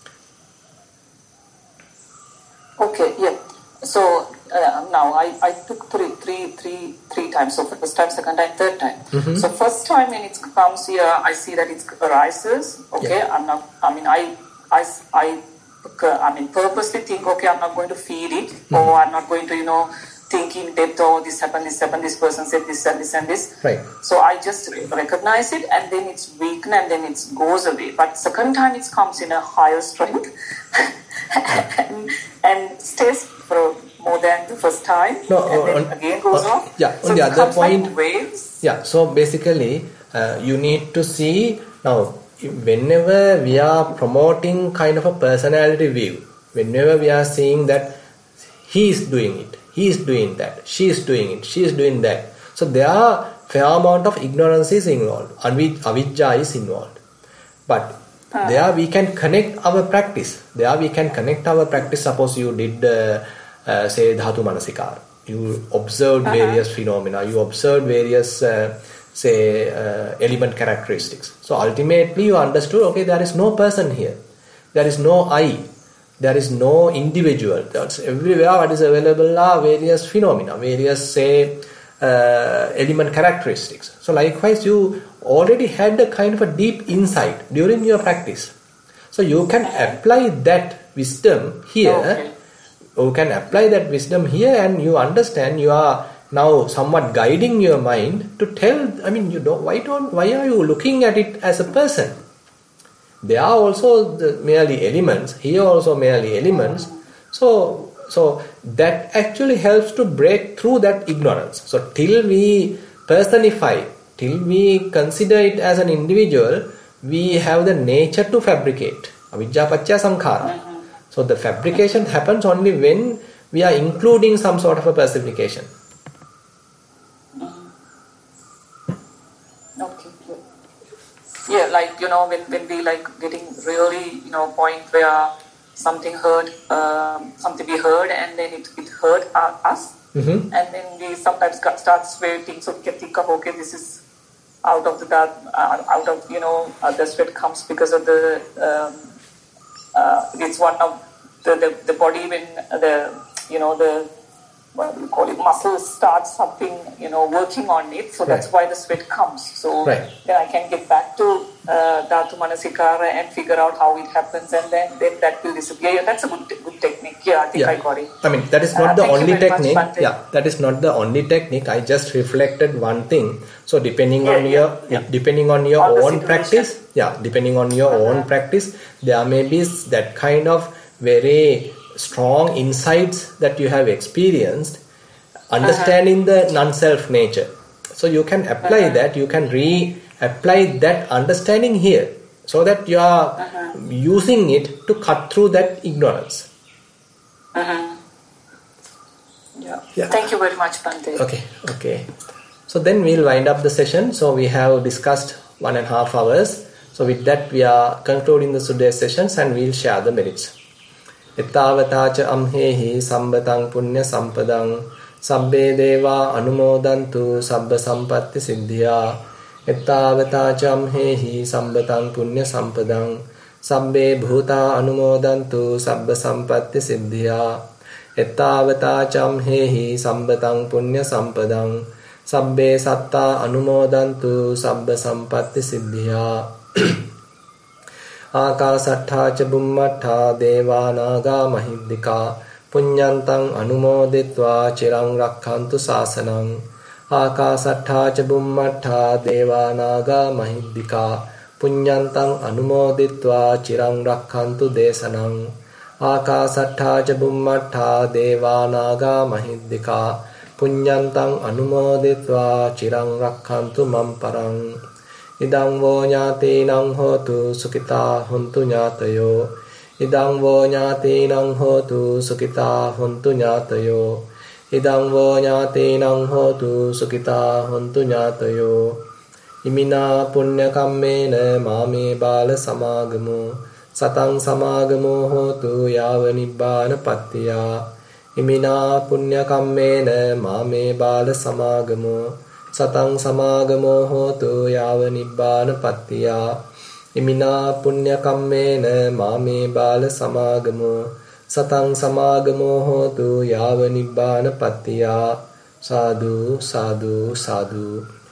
Speaker 5: Okay, yeah. So uh, now I, I took three, three, three, three times. So first time, second time, third time.
Speaker 1: Mm-hmm.
Speaker 5: So first time when it comes here, I see that it arises. Okay,
Speaker 1: Yeah.
Speaker 5: I'm not. I mean, I, I, I, I mean, purposely think. Okay, I'm not going to feed it,
Speaker 1: Mm-hmm.
Speaker 5: or I'm not going to, you know, think in depth. Oh, this happened, this happened. This person said this and this and this.
Speaker 1: Right.
Speaker 5: So I just recognize it, and then it's weakened, and then it goes away. But second time it comes in a higher strength. and, and stays for more than the first time,
Speaker 1: No,
Speaker 5: and then
Speaker 1: on,
Speaker 5: again goes
Speaker 1: on,
Speaker 5: off.
Speaker 1: Yeah,
Speaker 5: so
Speaker 1: on the
Speaker 5: it
Speaker 1: other
Speaker 5: comes
Speaker 1: point,
Speaker 5: like waves.
Speaker 1: yeah, so basically uh, you need to see now, whenever we are promoting kind of a personality view, whenever we are seeing that he is doing it, he is doing that, she is doing it, she is doing that, so there are fair amount of ignorance is involved, avijja is involved, but uh, there we can connect our practice, there we can connect our practice. Suppose you did uh, uh, say dhatu manasikara, you observed uh-huh. various phenomena, you observed various uh, say uh, element characteristics, so ultimately you understood, okay, there is no person here, there is no I, there is no individual, that's everywhere what is available are various phenomena, various say uh, element characteristics. So likewise you already had a kind of a deep insight during your practice, so you can apply that wisdom here. Okay. You can apply that wisdom here, and you understand you are now somewhat guiding your mind to tell, I mean, you don't, why don't, why are you looking at it as a person? They are also the merely elements, here also merely elements. So, so that actually helps to break through that ignorance. So till we personify, till we consider it as an individual, we have the nature to fabricate. Avijja paccaya sankhara. So the fabrication happens only when we are including some sort of a personification.
Speaker 5: Okay. Yeah, like, you know, when, when we like getting really, you know, point where something hurt, um, something we heard, and then it, it hurt uh, us,
Speaker 1: mm-hmm.
Speaker 5: and then we sometimes got, start sweating, so we can think of, okay, this is out of the dark, uh, out of, you know, uh, the sweat comes because of the, um, uh, it's one of the, the, the body when the, you know, the, what do you call it, muscles start something, you know, working on it. So
Speaker 1: right.
Speaker 5: that's why the sweat comes. So
Speaker 1: right.
Speaker 5: then I can get back to uh, Dhatu Manasikara and figure out how it happens, and then, then that will disappear. Yeah, that's a good good technique. Yeah, I think
Speaker 1: yeah.
Speaker 5: I got it.
Speaker 1: I mean, that is not uh, the only technique.
Speaker 5: Much,
Speaker 1: yeah, that is not the only technique. I just reflected one thing. So depending
Speaker 5: yeah,
Speaker 1: on
Speaker 5: yeah,
Speaker 1: your
Speaker 5: yeah.
Speaker 1: depending on your
Speaker 5: on
Speaker 1: own practice, yeah, depending on your uh-huh. own practice, there may be that kind of very strong insights that you have experienced, understanding uh-huh. the non-self nature. So you can apply uh-huh. that, you can re-apply that understanding here, so that you are uh-huh. using it to cut through that ignorance.
Speaker 5: Uh-huh. Yeah.
Speaker 1: yeah.
Speaker 5: Thank you very much, Bhante.
Speaker 1: Okay, okay. So then we'll wind up the session. So we have discussed one and a half hours. So with that we are concluding the today's sessions, and we'll share the merits. Ettavatacha amhehi sambatang punya sampadang sabbe deva anumodantu sabba sampatti siddhya. Ettavatacha amhehi sambatang punya sampadang sabbe bhuta anumodantu sabba sampatti siddhya. Ettavatacha amhehi sambatang punya sampadang sabbe satta anumodantu sabba sampatti siddhya. ආකාසට්ඨා ච බුම්මට්ඨා දේවා නාග මහිද්దికා පුඤ්ඤන්තං අනුමෝදිත්වා චිරං රක්ඛන්තු ශාසනං ආකාසට්ඨා ච බුම්මට්ඨා දේවා නාග මහිද්దికා පුඤ්ඤන්තං අනුමෝදිත්වා චිරං රක්ඛන්තු දේශනං ආකාසට්ඨා ච බුම්මට්ඨා දේවා නාග මහිද්దికා පුඤ්ඤන්තං අනුමෝදිත්වා චිරං රක්ඛන්තු මම් පරං ඉදං වෝ ඥාතීනං හෝතු සුඛිතා හොන්තු ඥාතයෝ ඉදං වෝ ඥාතීනං හෝතු සුඛිතා හොන්තු ඥාතයෝ ඉදං වෝ ඥාතීනං හෝතු සුඛිතා හොන්තු ඥාතයෝ ඉමිනා පුඤ්ඤ කම්මේන මාමේ බාල සමාගමෝ සතං සමාගමෝ හෝතු යාව නිබ්බාන පත්තියා ඉමිනා පුඤ්ඤ කම්මේන මාමේ බාල සමාගමෝ සතං සමාගමෝ හෝතු යාව නිබ්බාන පත්තියා ඉමිනා පුඤ්ඤ කම්මේන මාමේ බාල සමාගමෝ සතං සමාගමෝ හෝතු යාව නිබ්බාන පත්තියා සාදු සාදු සාදු